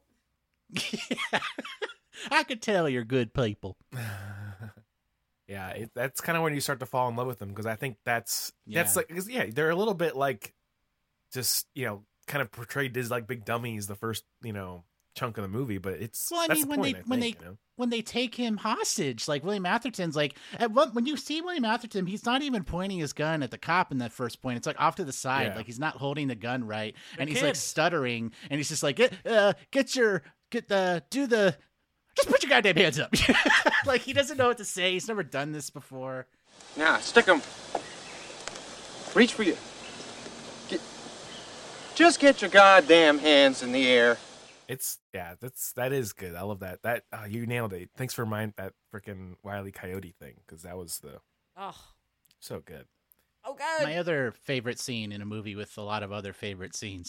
I could tell you're good people. yeah. That's kind of when you start to fall in love with them because I think that's Yeah. like 'cause, yeah, they're a little bit like just kind of portrayed as like big dummies the first chunk of the movie, but it's Well, I that's mean, the point, I think, when they take him hostage, like William Atherton's like, when you see William Atherton, he's not even pointing his gun at the cop in that first point. It's like off to the side, Yeah. like he's not holding the gun right, and he's kid. like stuttering, and he's just like, just put your goddamn hands up. Like he doesn't know what to say. He's never done this before. Now, stick 'em. Reach for you. Just get your goddamn hands in the air. that is good. I love that. You nailed it. Thanks for that freaking Wile E. Coyote thing because that was Oh, so good. oh God. My other favorite scene in a movie with a lot of other favorite scenes.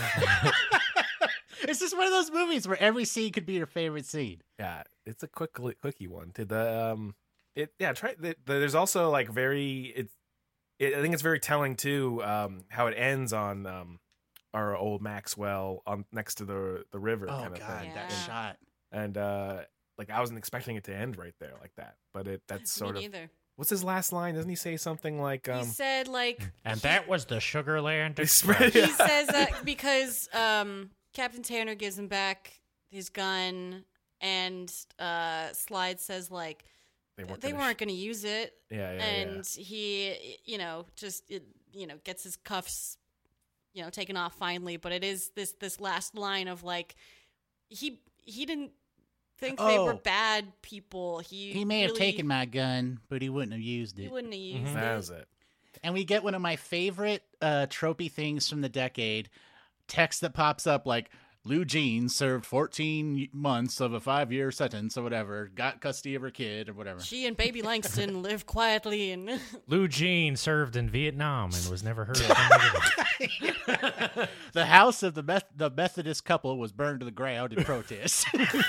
It's just one of those movies where every scene could be your favorite scene. Yeah, it's a quickie one. To the there's also like I think it's very telling too. How it ends on our old Maxwell on next to the river Oh kind of God, thing. that Yeah. shot. And like I wasn't expecting it to end right there like that, but that's sort Me of neither. what's his last line? Doesn't he say something like He said like And that was the Sugarland They Express. spread- he says that because Captain Tanner gives him back his gun, and Slide says like they weren't going to use it. Yeah, And he, gets his cuffs, taken off finally. But it is this last line of like he didn't think they were Oh. bad people. He may have really- taken my gun, but he wouldn't have used He it. wouldn't have used That it. was it. And we get one of my favorite tropey things from the decade. Text that pops up like, Lou Jean served 14 months of a 5-year sentence or whatever, got custody of her kid or whatever. She and Baby Langston lived quietly and Lou Jean served in Vietnam and was never heard of again. The house of the Methodist couple was burned to the ground in protest.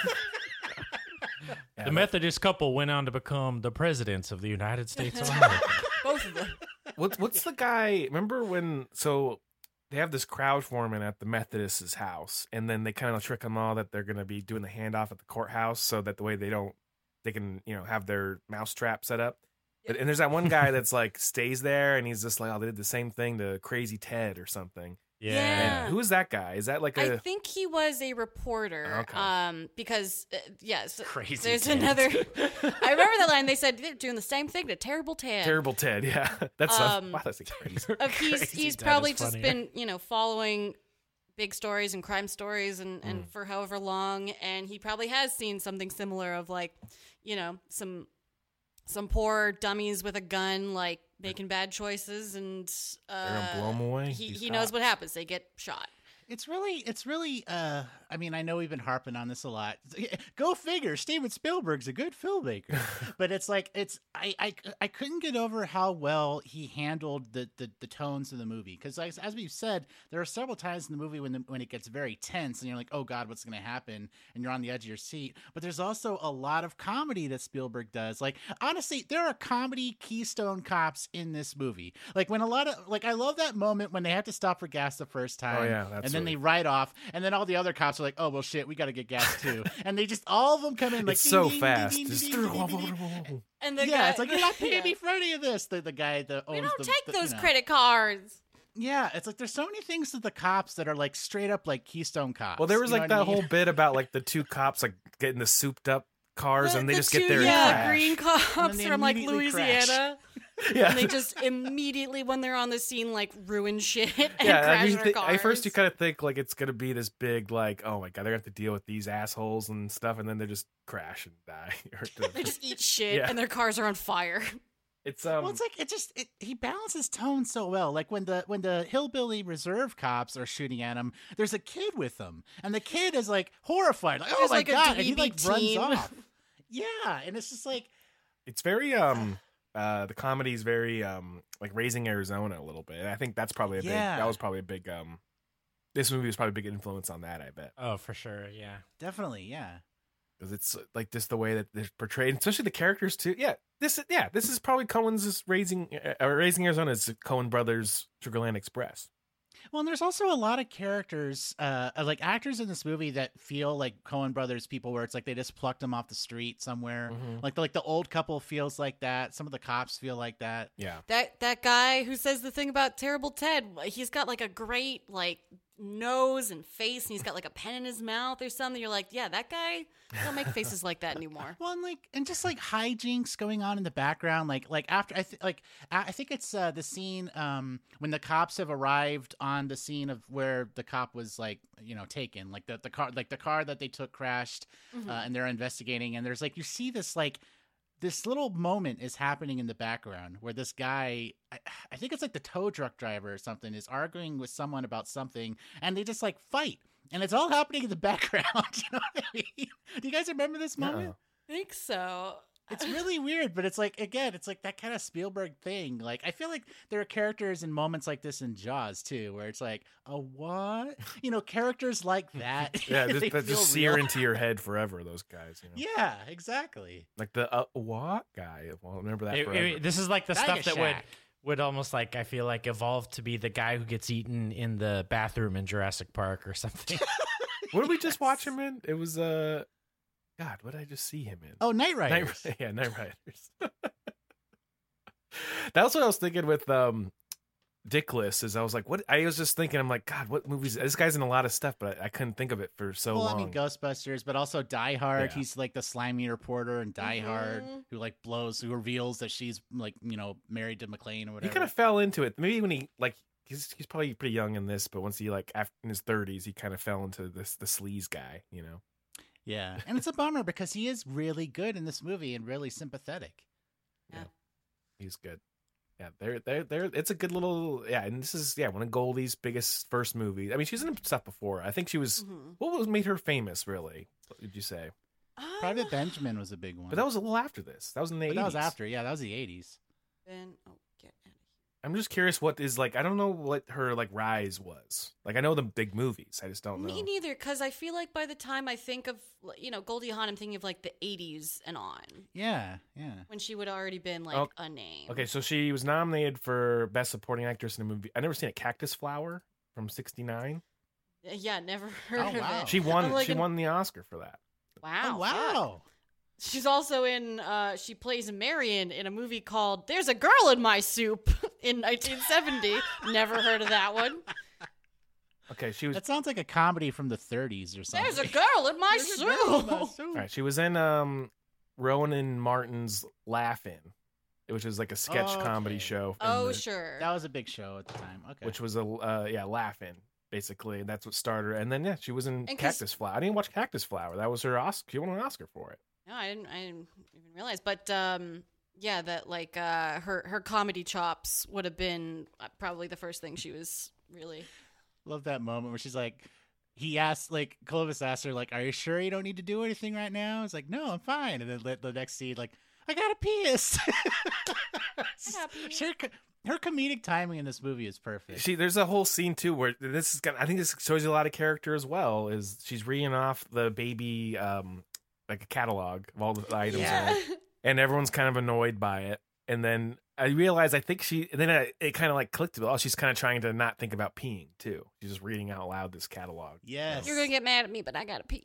The Methodist couple went on to become the presidents of the United States of America. both of them. What's the guy? Remember when? So they have this crowd forming at the Methodist's house, and then they kind of trick them all that they're going to be doing the handoff at the courthouse, so that the way they can have their mousetrap set up. But, and there's that one guy that's like stays there, and he's just like, oh, they did the same thing to Crazy Ted or something. Yeah. Who is that guy? Is that like I think he was a reporter. Okay. Because yes, Crazy there's Ted. another. I remember that line. They said they're doing the same thing to Terrible Ted. Terrible Ted? Yeah, that's wow, that's crazy. He's Ted probably is just funnier. been following big stories and crime stories and for however long, and he probably has seen something similar of like some poor dummies with a gun like making bad choices, and They're gonna blow him away. He knows what happens. They get shot. It's really I mean, I know we've been harping on this a lot. Go figure, Steven Spielberg's a good filmmaker. But it's like I couldn't get over how well he handled the tones of the movie, cuz as we've said, there are several times in the movie when it gets very tense and you're like, "Oh god, what's going to happen?" and you're on the edge of your seat. But there's also a lot of comedy that Spielberg does. Like honestly, there are comedy keystone cops in this movie. Like when a lot of I love that moment when they have to stop for gas the first time. Oh yeah, that's and then really they ride off, and then all the other cops are like, "Oh well, shit, we got to get gas too." And they just all of them come in like it's ding, so ding, fast. ding, ding, Just ding, ding, ding, ding. And the Yeah, guy, it's like you're not paying Yeah. me for any of this. The guy that owns We don't the, take the, those you know. credit cards. Yeah, it's like there's so many things to the cops that are like straight up like Keystone cops. Well, there was You know like what I that mean? whole bit about like the two cops like getting the souped up cars, and they just get two, there and yeah, crash. green cops they from like immediately Louisiana. Yeah. And they just immediately, when they're on the scene, like ruin shit and Yeah, crash I mean, their cars. at first you kind of think like it's gonna be this big, like, oh my god, they're gonna have to deal with these assholes and stuff, and then they just crash and die. They just eat shit Yeah. and their cars are on fire. It's Well, it's like he balances tone so well. Like when the hillbilly reserve cops are shooting at him, there's a kid with them, and the kid is like horrified, like, "Oh There's, my like, a god!" And he dweeby like teen. runs off. Yeah, and it's just like it's very the comedy's very like Raising Arizona a little bit. And I think that's probably a big Yeah. that was probably a big this movie was probably a big influence on that, I bet. Oh, for sure. Yeah. definitely, yeah. Because it's like just the way that they're portrayed, especially the characters too. This is probably Coen's Raising Arizona is Coen Brothers Sugarland Express. Well, and there's also a lot of characters, like actors in this movie that feel like Coen Brothers people, where it's like they just plucked them off the street somewhere. Mhm. Like the old couple feels like that. Some of the cops feel like that. Yeah. That guy who says the thing about Terrible Ted, he's got like a great like nose and face, and he's got like a pen in his mouth or something. You're like, yeah, that guy don't make faces like that anymore. Well, and just like hijinks going on in the background, like after I think it's the scene when the cops have arrived on the scene of where the cop was taken, like the car that they took crashed, and they're investigating, and there's like you see this like this little moment is happening in the background where this guy, I think it's like the tow truck driver or something, is arguing with someone about something, and they just like fight. And it's all happening in the background. You know what I mean? Do you guys remember this moment? I think so. It's really weird, but it's like, again, it's like that kind of Spielberg thing. Like, I feel like there are characters and moments like this in Jaws, too, where it's like, a what? You know, characters like that. Yeah, they that feel just sear real. into your head forever, those guys. You know? Yeah, exactly. Like the what guy? Well, I'll remember that forever. This is like the Tiger stuff that Shack. would almost like, I feel like, evolve to be the guy who gets eaten in the bathroom in Jurassic Park or something. What did we just watch him in? It was God, what did I just see him in? Oh, Night Riders. Night Riders. That's what I was thinking with Dickless. Is I was like, what? I was just thinking, I'm like, God, what movies? This guy's in a lot of stuff, but I couldn't think of it for so Well, long. I mean, Ghostbusters, but also Die Hard. Yeah. He's like the slimy reporter in Die Hard who like who reveals that she's like, married to McClane or He whatever. kind of fell into it. Maybe when he like. He's probably pretty young in this, but once he like after in his 30s, he kind of fell into the sleaze guy, you know. Yeah, and it's a bummer because he is really good in this movie and really sympathetic. He's good. Yeah, they're it's a good little and this is one of Goldie's biggest first movies. I mean, she's in stuff before. I think she was what made her famous really? What did you say? Private Benjamin was a big one. But that was a little after this. That was in the 80s. That was after, that was the 80s. Then I'm just curious what is like I don't know what her like rise was. Like I know the big movies. I just don't know. Me neither, because I feel like by the time I think of Goldie Hawn, I'm thinking of like the 80s and on. Yeah. When she would already been like a name. Okay, so she was nominated for Best Supporting Actress in a movie. I've never seen it. Cactus Flower from '69. Yeah, never heard of it. She won. Like she won the Oscar for that. Wow. Oh, wow. She's also in, she plays Marion in a movie called There's a Girl in My Soup in 1970. Never heard of that one. Okay, she was. That sounds like a comedy from the 30s or something. There's a girl in my There's a girl in my suit. suit. All right, she was in Rowan Martin's Laugh-In, which is like a sketch comedy show. Oh, sure. That was a big show at the time. Okay. Which was a Laugh-In, basically. That's what started her. And then she was in And 'cause- Cactus Flower. I didn't watch Cactus Flower. That was her Oscar. She won an Oscar for it. No, I didn't even realize. But yeah, that like her comedy chops would have been probably the first thing she was really. Love that moment where she's like, Clovis asked her, like, are you sure you don't need to do anything right now? It's like, no, I'm fine. And then the next scene, like, I got a piss. Her comedic timing in this movie is perfect. There's a whole scene too where I think this shows you a lot of character as well. Is she's reading off the baby like a catalog of all the items in it, and everyone's kind of annoyed by it. And then I realized it kind of like clicked. Oh, she's kind of trying to not think about peeing too. She's just reading out loud this catalog. Yes, You're gonna get mad at me, but I gotta pee.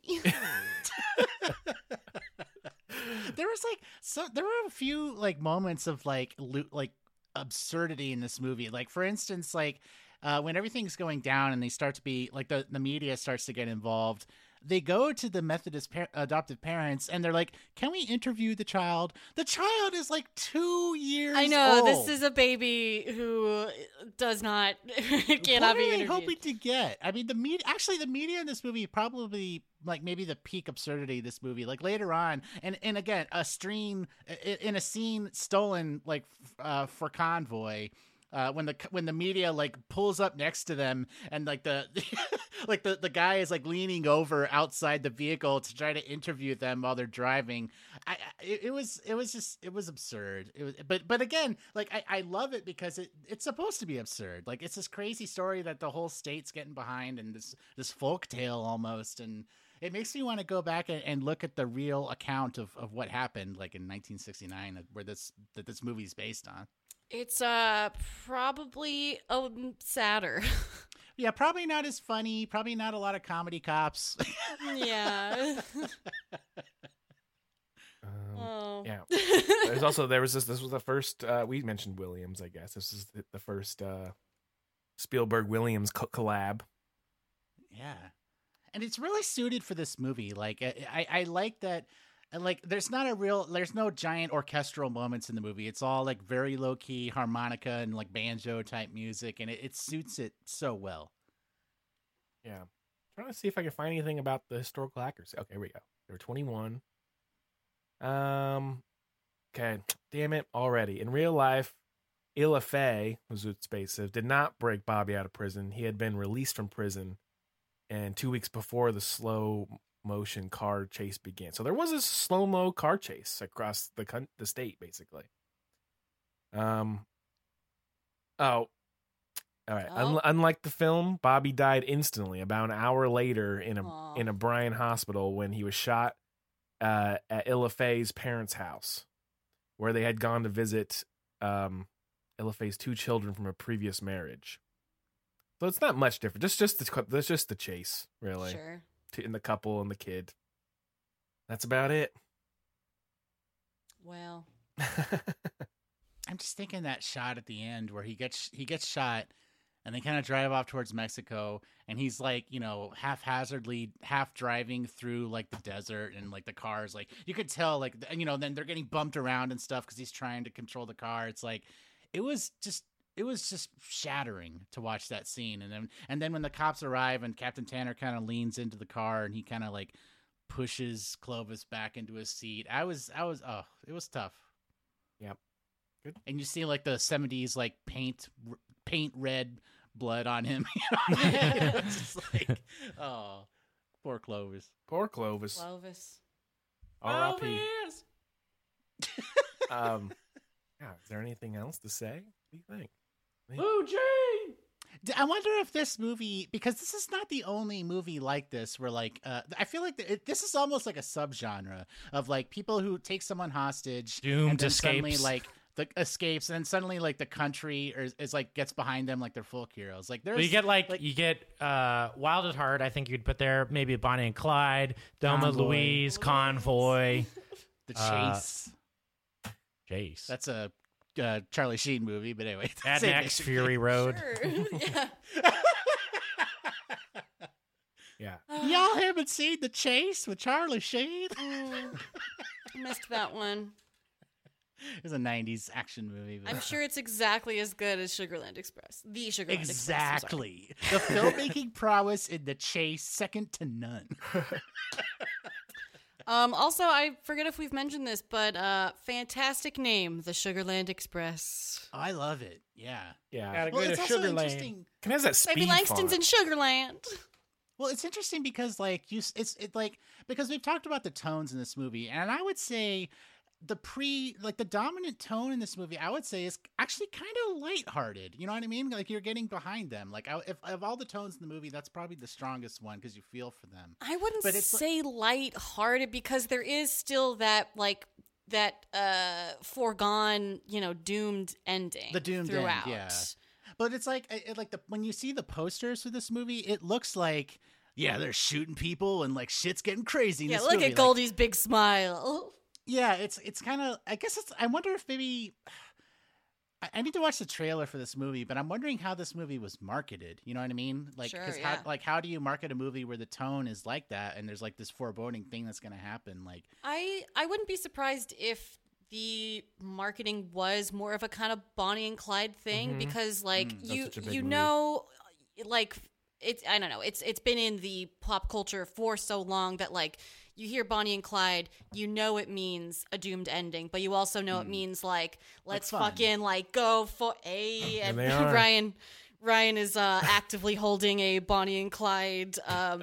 There were a few like moments of like absurdity in this movie. Like for instance, like when everything's going down and they start to be like the media starts to get involved. They go to the Methodist adoptive parents and they're like, can we interview the child? The child is like 2 years I know, old. this is a baby who does not cannot What be are they interviewed. hoping to get? I mean, the media in this movie probably like maybe the peak absurdity of this movie. Like later on, and again, a scene stolen like for Convoy. When the media like pulls up next to them and like the like the guy is like leaning over outside the vehicle to try to interview them while they're driving. It was absurd. But again, like I love it because it's supposed to be absurd. Like it's this crazy story that the whole state's getting behind and this folk tale almost, and it makes me want to go back and look at the real account of what happened like in 1969 where this movie's based on. It's probably sadder. Yeah, probably not as funny. Probably not a lot of comedy cops. Yeah. Yeah. This was the first. We mentioned Williams, I guess. This is the first Spielberg Williams collab. Yeah, and it's really suited for this movie. Like I like that. And like, there's no giant orchestral moments in the movie. It's all like very low key harmonica and like banjo type music, and it suits it so well. Yeah, trying to see if I can find anything about the historical accuracy. Okay, here we go. They were 21. Okay, damn it already. In real life, Ila Fey, who's its base of, did not break Bobby out of prison. He had been released from prison, and 2 weeks before the slow motion car chase began. So there was a slow-mo car chase across the state, basically. All right. Unlike the film, Bobby died instantly about an hour later in a Bryan hospital when he was shot at Ila Fey's parents' house, where they had gone to visit Ila Fey's 2 children from a previous marriage. So it's not much different. Just the chase, really. Sure. In the couple and the kid. That's about it. Well, I'm just thinking that shot at the end where he gets shot and they kind of drive off towards Mexico and he's like, haphazardly half driving through like the desert and like the cars, like you could tell like, then they're getting bumped around and stuff because he's trying to control the car. It's like, it was just shattering to watch that scene. And then when the cops arrive and Captain Tanner kind of leans into the car and he kind of like pushes Clovis back into his seat. It was tough. Yep. Good. And you see like the 70s like paint red blood on him. It's just like, oh, poor Clovis. Poor Clovis. Clovis. R.I.P. Yeah, is there anything else to say? What do you think? I wonder if this movie, because this is not the only movie like this where like I feel like this is almost like a subgenre of like people who take someone hostage, doomed and then escapes, suddenly like the escapes, and then suddenly like the country is like gets behind them like they're folk heroes. Like there's you get Wild at Heart. I think you'd put there maybe Bonnie and Clyde, Thelma Convoy. Louise, Convoy, The Chase. Chase. That's a Charlie Sheen movie, but anyway. Mad same Max basically. Fury Road. Sure. Yeah. Y'all haven't seen The Chase with Charlie Sheen? Missed that one. It was a 90s action movie. But... I'm sure it's exactly as good as Sugarland Express. The Sugarland Express. Exactly. The filmmaking prowess in The Chase, second to none. Also, I forget if we've mentioned this, but fantastic name, the Sugarland Express. I love it. Yeah. Yeah. Well, it's also interesting. Can have that speed Baby Langston's in Sugarland. Well, it's interesting because because we've talked about the tones in this movie, and I would say the dominant tone in this movie, I would say, is actually kind of lighthearted. You know what I mean? Like, you're getting behind them. Like, if of all the tones in the movie, that's probably the strongest one because you feel for them. I wouldn't say lighthearted because there is still that foregone, doomed ending. The doomed throughout. end, yeah. But it's when you see the posters for this movie, it looks like, yeah, they're shooting people and like shit's getting crazy. In this look movie. at Goldie's big smile. Yeah, it's kind of. I guess it's. I wonder if maybe. I need to watch the trailer for this movie, but I'm wondering how this movie was marketed. You know what I mean? Like, sure, how do you market a movie where the tone is like that, and there's like this foreboding thing that's going to happen? Like, I wouldn't be surprised if the marketing was more of a kind of Bonnie and Clyde thing because, like, it's I don't know. It's been in the pop culture for so long that like. You hear Bonnie and Clyde, it means a doomed ending, but you also know it means like let's fucking like go for a. And Ryan is actively holding a Bonnie and Clyde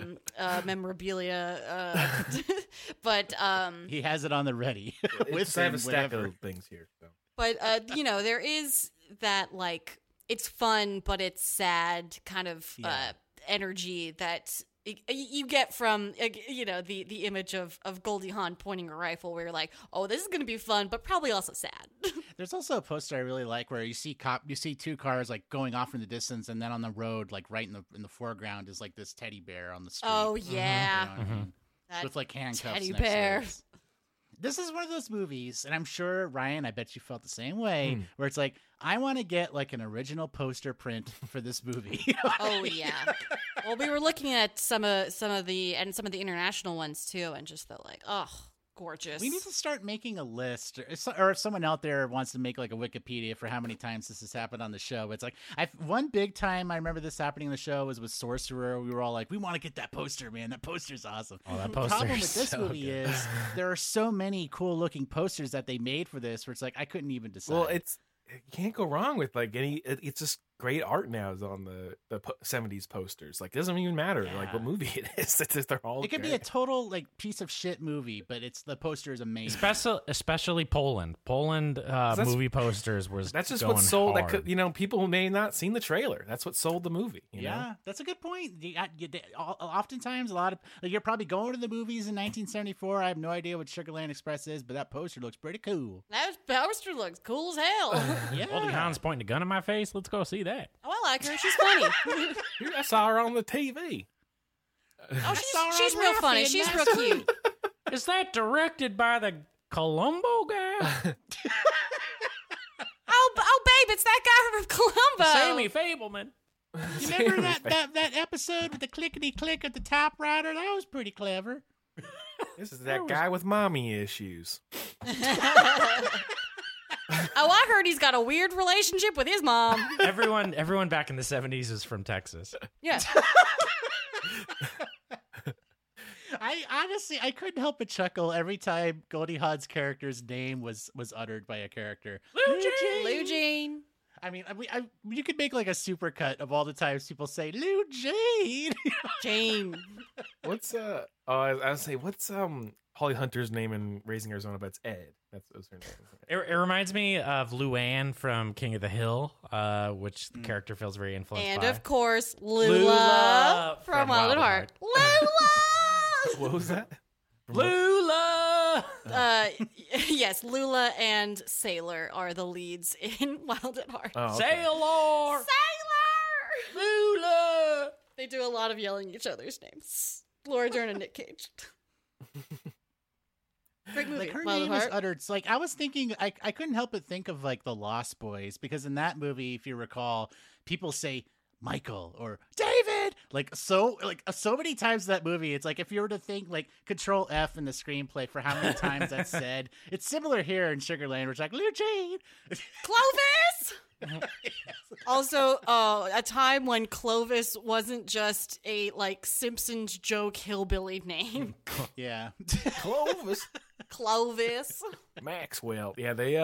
memorabilia, but he has it on the ready. I have a stack of things here. So. But there is that like it's fun, but it's sad kind of energy that. You get from the image of Goldie Hawn pointing a rifle where you're like, oh, this is gonna be fun, but probably also sad. There's also a poster I really like where you see two cars like going off in the distance, and then on the road, like right in the foreground, is like this teddy bear on the street. Oh yeah, you know what I mean? With like handcuffs. Teddy next bear. To it. This is one of those movies, and I'm sure, Ryan, I bet you felt the same way, where it's like, I want to get like an original poster print for this movie. You know oh yeah. Well, we were looking at some of the international ones too, and just the like, oh, gorgeous. We need to start making a list, or if someone out there wants to make like a Wikipedia for how many times this has happened on the show. It's like one big time I remember this happening on the show was with Sorcerer. We were all like, we want to get that poster, man. That poster's awesome. Oh, that poster. The problem with this movie is there are so many cool looking posters that they made for this, where it's like I couldn't even decide. Well, you can't go wrong with like it's just great art now is on the 70s posters. Like, it doesn't even matter like what movie it is. It's just, they're all it could be a total like piece of shit movie, but the poster is amazing. Especially Poland movie posters was that's just going what sold hard. that could, people who may not seen the trailer, that's what sold the movie. You know? That's a good point. Oftentimes a lot of like, you're probably going to the movies in 1974. I have no idea what Sugarland Express is, but that poster looks pretty cool. That poster looks cool as hell. Yeah. Goldie Hawn's pointing a gun in my face. Let's go see that. Oh, I like her. She's funny. I saw her on the TV. Oh, she's real funny. She's real cute. Is that directed by the Columbo guy? oh, babe, it's that guy from Columbo. Sammy Fableman. You remember that episode with the clickety click of the typewriter? That was pretty clever. This is that guy with mommy issues. Oh, I heard he's got a weird relationship with his mom. Everyone back in the 70s is from Texas. Yeah. I couldn't help but chuckle every time Goldie Hawn's character's name was uttered by a character. Lou Jean. I mean, you could make like a supercut of all the times people say Lou Jean. Jane. What's I would say what's Holly Hunter's name in Raising Arizona, but it's Ed. That's her name. It reminds me of Luann from King of the Hill, which the character feels very influenced by. And of course, Lula from Wild at Heart. Lula! What was that? Lula! Yes, Lula and Sailor are the leads in Wild at Heart. Oh, okay. Sailor! Lula! They do a lot of yelling each other's names. Laura Dern and Nick Cage. Great movie. Like her Wild name at is Heart. uttered. It's like I was thinking. I couldn't help but think of like the Lost Boys, because in that movie, if you recall, people say Michael or David. so many times in that movie. It's like if you were to think like Control F in the screenplay for how many times that's said. It's similar here in Sugarland, where it's like Eugene, Clovis. Also, a time when Clovis wasn't just a like Simpsons joke hillbilly name. Yeah, Clovis. Maxwell. Yeah, they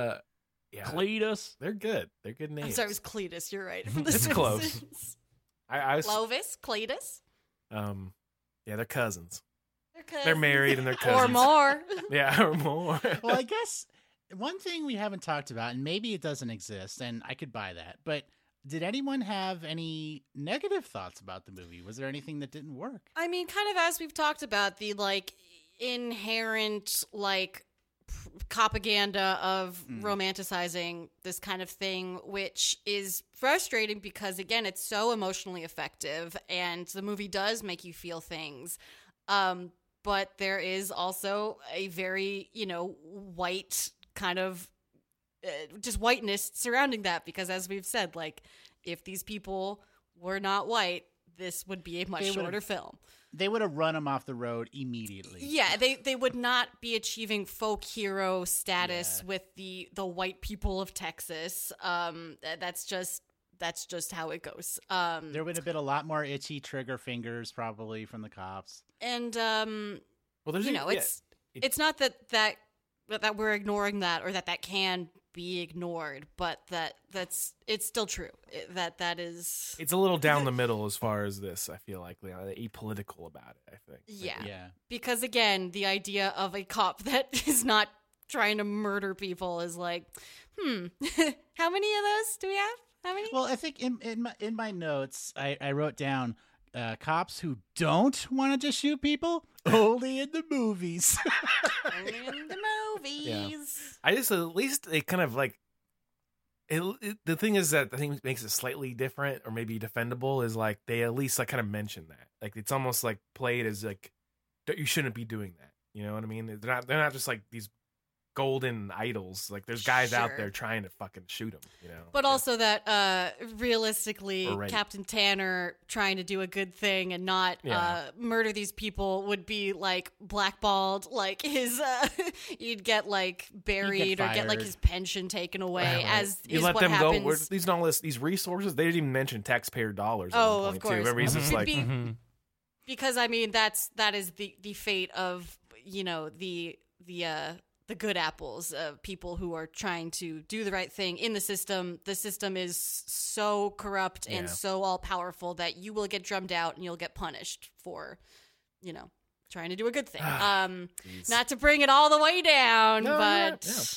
Cletus. They're good. They're good names. I'm sorry, it was Cletus. You're right. From the It's close. Simpsons. I was, Clovis, Cletus. yeah, they're cousins. They're They're married and they're cousins. Or more. Yeah, or more. Well, I guess one thing we haven't talked about, and maybe it doesn't exist, and I could buy that, but did anyone have any negative thoughts about the movie? Was there anything that didn't work? I mean, kind of as we've talked about, the like inherent like propaganda of romanticizing this kind of thing, which is frustrating because again, it's so emotionally effective and the movie does make you feel things. But there is also a very, white kind of just whiteness surrounding that because as we've said, like if these people were not white, this would be a much shorter film. They would have run him off the road immediately. Yeah, they would not be achieving folk hero status with the white people of Texas. That's just how it goes. There would have been a lot more itchy trigger fingers probably from the cops. And well, there's it's not that we're ignoring that or that can be ignored, but it's still true. That is. It's a little down the middle as far as this. I feel like apolitical about it. I think. Yeah. Because again, the idea of a cop that is not trying to murder people is like, how many of those do we have? How many? Well, I think in my notes, I wrote down cops who don't want to just shoot people only in the movies. Only in the movies. Yeah. I just at least they kind of like the thing is that I think makes it slightly different or maybe defendable is like they at least like kind of mention that like it's almost like played as like you shouldn't be doing that. You know what I mean? They're not just like these golden idols. Like there's guys out there trying to fucking shoot them, but also that realistically Captain Tanner trying to do a good thing and not murder these people would be like blackballed, like his you'd get like buried or get like his pension taken away as you is let what them happens. go these resources they didn't even mention taxpayer dollars at one point, of course. too. Remember, he's just like because I mean that is the fate of the good apples of people who are trying to do the right thing in the system. The system is so corrupt and so all powerful that you will get drummed out and you'll get punished for, trying to do a good thing. Not to bring it all the way down, but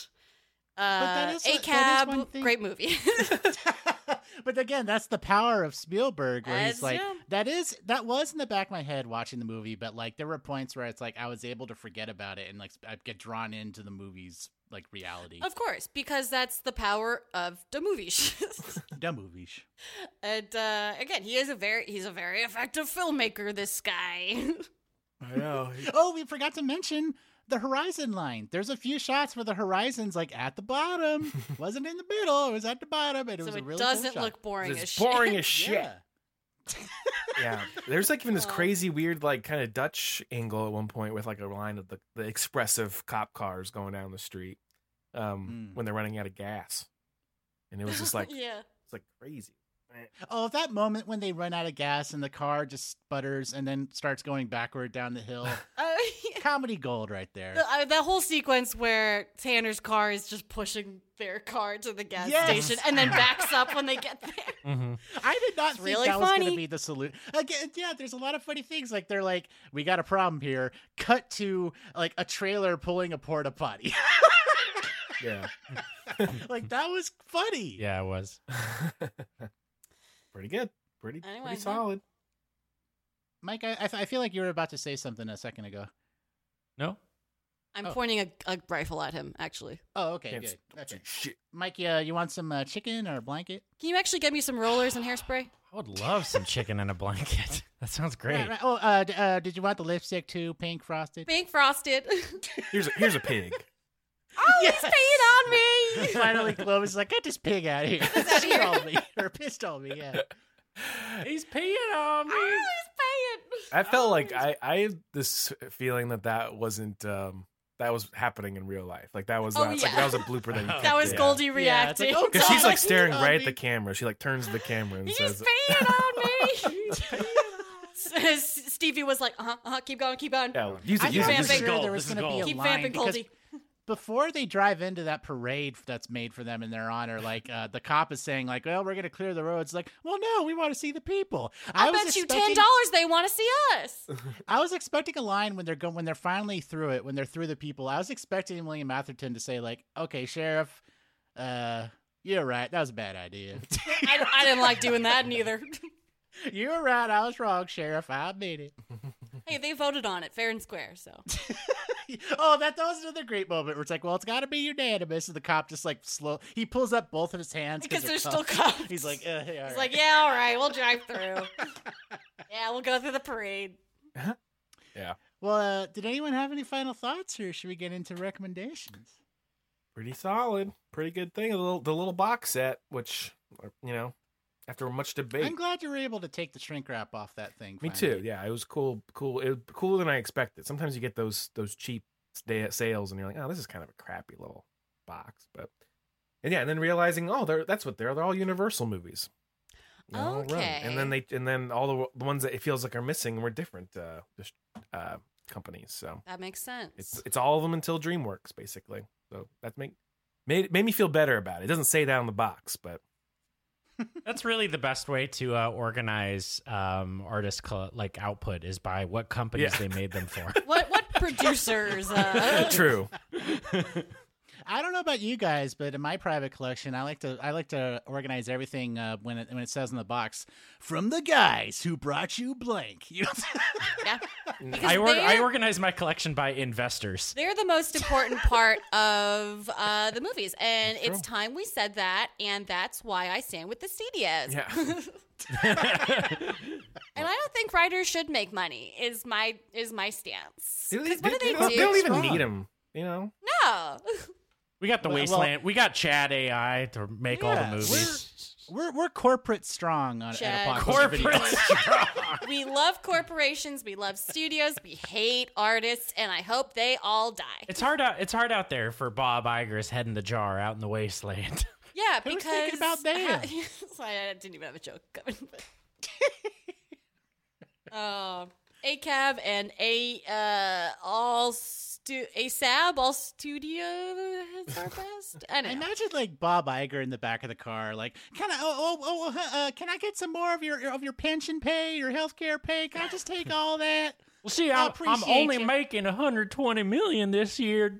ACAB, great movie. But again, that's the power of Spielberg, where he's like, yeah. that was in the back of my head watching the movie, but like there were points where it's like I was able to forget about it and like I'd get drawn into the movie's like reality. Of course, because that's the power of the movies. The movies. And again, he's a very effective filmmaker, this guy. I know. Oh, we forgot to mention the horizon line. There's a few shots where the horizon's like at the bottom. Wasn't in the middle. It was at the bottom, and it was a really doesn't cool look boring it's as shit. boring as shit. Yeah. Yeah. There's like even this crazy weird like kind of Dutch angle at one point with like a line of the expressive cop cars going down the street when they're running out of gas. And it was just like it's like crazy. Oh, that moment when they run out of gas and the car just sputters and then starts going backward down the hill. Comedy gold right there. The whole sequence where Tanner's car is just pushing their car to the gas station and then backs up when they get there. Mm-hmm. I did not think really that was funny. going to be the solution. Again, there's a lot of funny things. Like they're like, we got a problem here. Cut to like a trailer pulling a porta potty. Yeah. Like that was funny. Yeah, it was. Pretty good. Pretty Anyway, solid. Mike, I feel like you were about to say something a second ago. No? I'm pointing a rifle at him, actually. Oh, okay, Can't good. Okay. Shit. Mike, you want some chicken or a blanket? Can you actually get me some rollers and hairspray? I would love some chicken in a blanket. That sounds great. Right. Oh, did you want the lipstick too? Pink frosted? Pink frosted. Here's a pig. Oh, he's peeing on me. Finally, Clovis is like, get this pig out of here. She told me. Or pissed on me, yeah. He's peeing on me. He's paying. I felt like I had this feeling that wasn't that was happening in real life. Like that was not, like, that was a blooper that you That kept was in. Goldie Yeah, it's reacting. like, oh, Because she's God, like staring he's on right at me. the camera. She like turns to the camera and He's says, paying on me. Stevie was like, keep going, keep going. "Yeah, use I it, use thought it." for Use it. sure there was This is going to be a gold. Keep line vamping, because Goldie. before they drive into that parade that's made for them in their honor, like the cop is saying, like, "Well, we're going to clear the roads." Like, well, no, we want to see the people. I'll was bet you expecting- $10 they want to see us. I was expecting a line when they're finally through it, when they're through the people. I was expecting William Atherton to say, like, "Okay, Sheriff, you're right. That was a bad idea." I didn't like doing that neither. You were right. I was wrong, Sheriff. I admit it. Hey, they voted on it fair and square, so. Oh, that was another great moment where it's like, well, it's got to be unanimous. And the cop just like he pulls up both of his hands Because they're there's still cops. He's like, hey, all He's right. like, yeah, all right, we'll drive through. Yeah, we'll go through the parade. Yeah, Well, did anyone have any final thoughts, or should we get into recommendations? pretty solid, pretty good thing. The little box set, which after much debate. I'm glad you were able to take the shrink wrap off that thing. Me finally. too. Yeah, it was cool. It was cooler than I expected. Sometimes you get those cheap sales, and you're like, oh, this is kind of a crappy little box. And then realizing, oh, that's what they're all Universal movies. All right. Okay. And then all the ones that it feels like are missing were different companies. So That makes sense. it's all of them until DreamWorks, basically. So that made me feel better about it. It doesn't say that on the box, but. That's really the best way to organize artist output is by what companies they made them for. What producers? True. I don't know about you guys, but in my private collection, I like to organize everything when it says in the box, from the guys who brought you blank. You know? Yeah. I organize my collection by investors. They're the most important part of the movies, and it's time we said that, and that's why I stand with the studios. Yeah. And I don't think writers should make money. Is my stance. 'Cause what do they do? They don't even wrong? need them. No. We got the Wasteland. We got Chad AI to make all the movies. We're corporate strong at Chad. Apocalypse Video. We love corporations. We love studios. We hate artists, and I hope they all die. It's hard out there for Bob Iger's head in the jar out in the wasteland. Yeah, Who's because thinking about that? I didn't even have a joke coming. But... ACAB and ASAB, all studio heads are best. I don't know. Imagine like Bob Iger in the back of the car, like, can I get some more of your pension pay, your healthcare pay? Can I just take all that? Well, see, I I'm appreciate only you. making $120 million this year.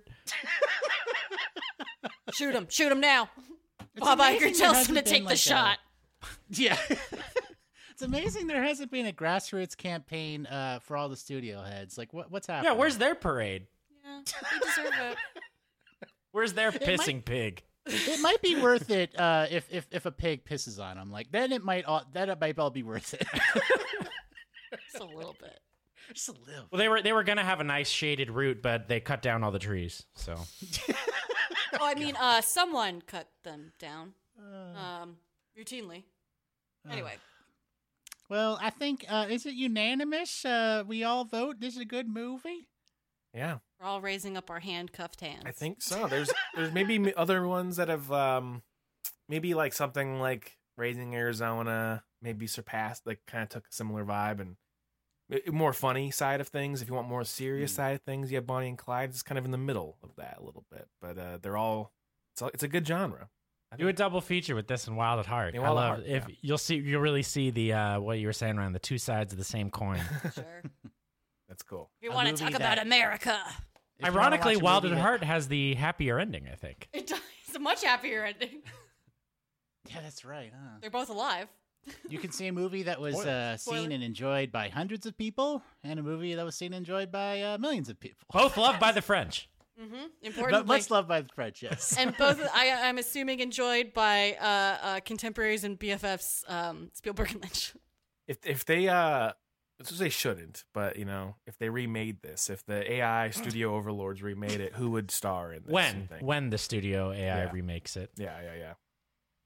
Shoot him now. It's Bob amazing Iger there tells him hasn't to been take the like shot. Yeah. It's amazing there hasn't been a grassroots campaign for all the studio heads. Like, what's happening? Yeah, where's their parade? Yeah, they deserve it. Where's their pissing pig? It might be worth it if a pig pisses on them. Like, then it might all be worth it. Just a little bit. Just a little. Well, they were gonna have a nice shaded route, but they cut down all the trees. So Oh, I mean, someone cut them down. Routinely. Anyway. Well, I think is it unanimous? We all vote. This is a good movie. Yeah, We're all raising up our handcuffed hands. I think so. There's maybe other ones that have maybe like something like Raising Arizona maybe surpassed, like kind of took a similar vibe and more funny side of things. If you want more serious side of things, you have Bonnie and Clyde. It's kind of in the middle of that a little bit, but they're all it's a good genre. do a double feature with this and Wild at Heart. Yeah, I Wild at love Heart, if you'll really see the what you were saying around the two sides of the same coin. Sure. That's cool. If you want to movie talk that- about America. If you wanna Ironically, watch a Wild movie at that- Heart has the happier ending. I think. It's a much happier ending. Yeah, that's right. Huh? They're both alive. You can see a movie that was Spoiler. seen and enjoyed by hundreds of people, and a movie that was seen and enjoyed by millions of people. Both loved by the French. Importantly. But much loved by the French, yes. And both, I'm assuming, enjoyed by contemporaries and BFFs, Spielberg and Lynch. If they they shouldn't, but if they remade this, if the AI studio overlords remade it, who would star in this? you think? When the studio AI Yeah. remakes it. Yeah.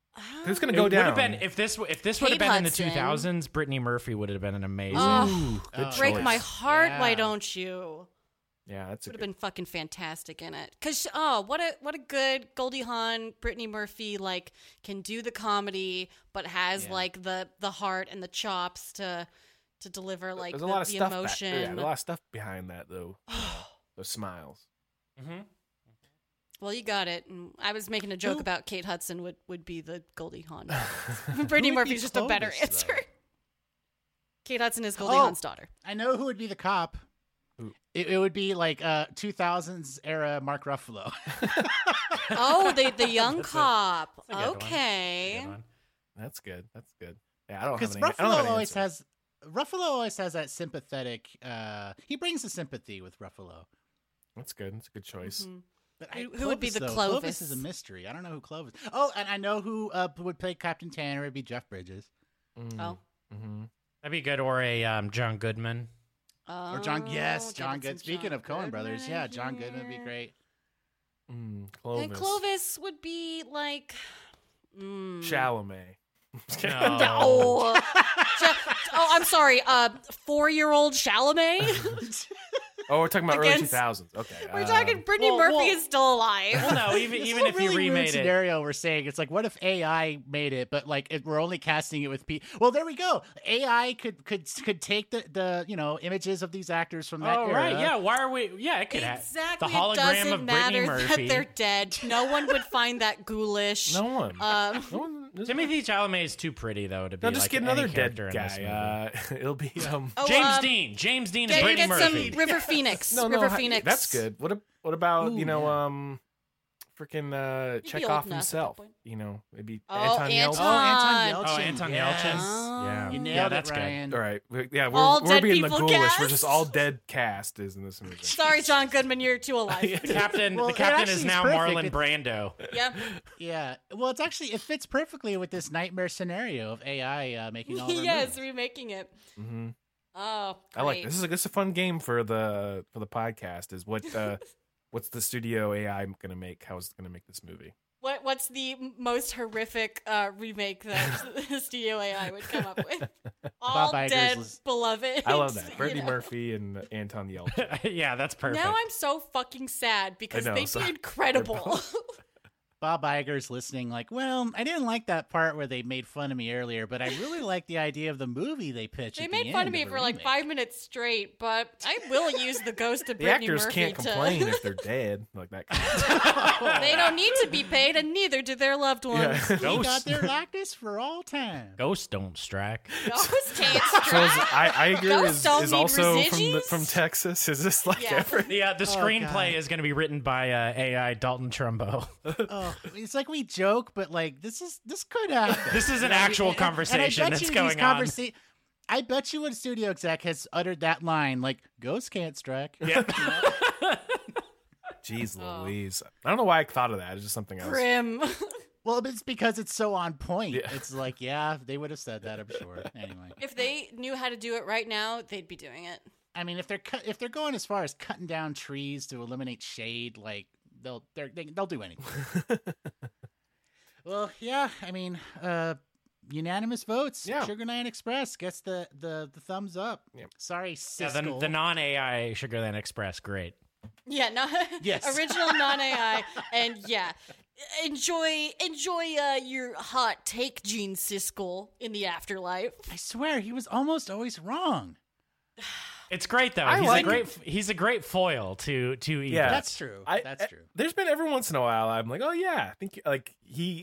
Who's gonna It go would have down? been if this would have Kate been in the Hudson. 2000s. Brittany Murphy would have been an amazing. Good Break choice. my heart, Yeah. why don't you? Yeah, that's a Would have good. been fucking fantastic in it. Cause what a good Goldie Hawn, Brittany Murphy like can do the comedy, but has like the heart and the chops to deliver like There's the, a lot of the stuff. emotion. There's a lot of stuff behind that though. Those smiles. Mm-hmm. Well, you got it. And I was making a joke about Kate Hudson would be the Goldie Hawn. Brittany Who would be Murphy's just a better Clovis, answer. though? Kate Hudson is Goldie Oh. Hawn's daughter. I know who would be the cop. Who? It would be like 2000s era Mark Ruffalo. Oh, the young cop. that's a good one. Okay. That's good. That's good. Yeah, I don't have Because any. I don't have Ruffalo an always answer. has that sympathetic. He brings the sympathy with Ruffalo. That's good. That's a good choice. Mhm. But Who would be the though, Clovis? Clovis is a mystery. I don't know who Clovis. Oh, and I know who would play Captain Tanner. It'd be Jeff Bridges. Oh. Mm-hmm. That'd be good, or a John Goodman. Or John. Yes, give John it some Good. Speaking John of Coen Brothers, Goodman yeah, in John Goodman would be here. great. Clovis. And Clovis would be like. Chalamet. No. I'm sorry. 4-year-old Chalamet. Oh, we're talking about early Against- 2000s. Okay. We're talking Brittany well, Murphy well- is still alive. Well, no, even This even is if a you really weird remade it. scenario we're saying, it's like, what if AI made it, but like we're only casting it with people? Well, there we go. AI could take the images of these actors from that Oh era. right, yeah. Why are we? Yeah, it could Exactly. have the hologram it doesn't of matter Brittany that Murphy. they're dead. No one would find that ghoulish. No one. Um, No one. Timothy Chalamet is too pretty though to be. No, just like get another any dead character in this movie. guy. It'll be oh, James Dean. James Dean and Brittany Get some Murphy. River Phoenix. no, River hi- Phoenix. That's good. What about Ooh, freaking old Chekhov enough at that himself? point. Maybe Oh, Anton Yelchin. Oh, Anton Yelchin. Oh, Anton yes. Yelchin. Oh. Yeah, You nailed yeah, it, that's Ryan. All right. Yeah, All we're dead being the people ghoulish. We're cast? just all dead cast is in this movie. Sorry, John Goodman, you're too alive. The captain. Well, the it captain actually is is now perfect. Marlon It's- Brando. Yep. Yeah. Well, it fits perfectly with this nightmare scenario of AI making all of our Yes, movies. remaking it. Mm-hmm. Oh, I like great. this. Is a fun game for the podcast. Is what's the studio AI going to make? How is it going to make this movie? What's the most horrific remake that the studio AI would come up with? All Bob Iger's dead was- beloved. I love that. you Brittany know. Murphy and Anton Yelchin. Yeah, that's perfect. Now I'm so fucking sad because I know, they'd so- be incredible. Bob Iger's listening like, well, I didn't like that part where they made fun of me earlier, but I really like the idea of the movie they pitched. They at the made fun end of me a for like remake. 5 minutes straight, but I will use the ghost of The Brittany actors Murphy can't to. complain if they're dead like that. Kind of They don't need to be paid, and neither do their loved ones. Yeah. We got their likeness for all time. Ghosts don't strike. Ghosts can't So strike. Iger Ghosts don't is need also residues? from Texas. Is this like Yeah. The screenplay God. is going to be written by AI Dalton Trumbo. Oh, it's like we joke, but like this could happen. This is an And I- actual and I conversation bet that's you these going on. I bet you a studio exec has uttered that line like "Ghosts can't strike." Yeah. Jeez Oh. Louise. I don't know why I thought of that. It's just something else. Grim. Well, it's because it's so on point. Yeah. It's like, yeah, they would have said that, I'm sure. Anyway, If they knew how to do it right now, they'd be doing it. I mean, if they're going as far as cutting down trees to eliminate shade, like they'll do anything. Well, yeah, I mean, unanimous votes. Yeah. Sugar Land Express gets the thumbs up. Yep. Sorry, Yeah, Siskel. the non-AI Sugarland Express, great. Yeah, no, Yes. original non-AI, and yeah, enjoy your hot take, Gene Siskel, in the afterlife. I swear, he was almost always wrong. It's great though. I like He's a great foil to evil. Yeah. That's true. That's true. There's been every once in a while I'm like, oh yeah, I think like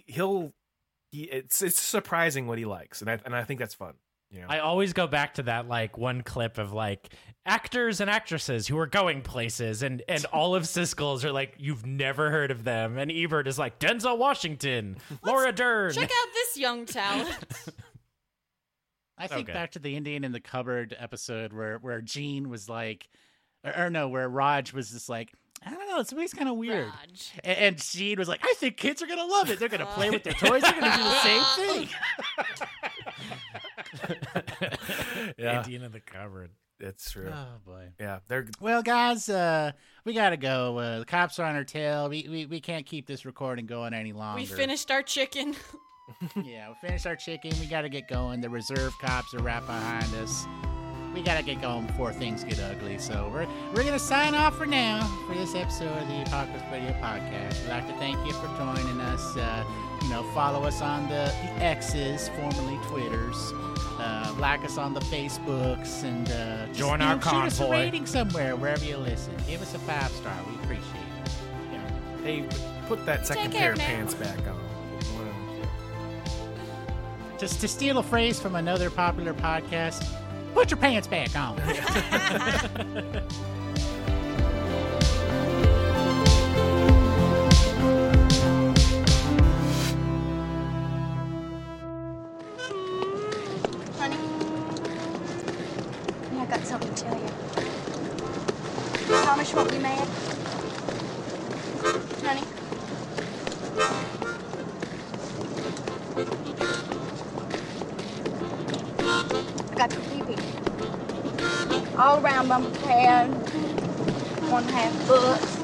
it's surprising what he likes, and I think that's fun. You know? I always go back to that like one clip of like actors and actresses who are going places, and all of Siskel's are like, you've never heard of them, and Ebert is like Denzel Washington, Laura Dern. Check out this young talent. I think Okay. back to the Indian in the Cupboard episode where Gene was like, or no, where Raj was just like, I don't know, it's kind of weird. Raj. And Gene was like, I think kids are going to love it. They're going to play with their toys. They're going to do the same thing. Yeah. Indian in the cupboard. It's true. Oh, boy. Yeah, they're Well, guys, we got to go. The cops are on our tail. We can't keep this recording going any longer. We finished our chicken. Yeah, we finished our chicken. We got to get going. The reserve cops are right behind us. We got to get going before things get ugly. So we're going to sign off for now for this episode of the Apocalypse Video Podcast. We'd like to thank you for joining us. Follow us on the X's, formerly Twitters. Like us on the Facebooks. And just, join our shoot us a convoy. rating somewhere, wherever you listen. Give us a 5-star. We appreciate it. Hey, put that second Take pair care of now. pants back on. Just to steal a phrase from another popular podcast, put your pants back on. Honey, I got something to tell you. Promise you won't be mad? Honey? I got the pee-pee. All around my pad, 1.5 foot.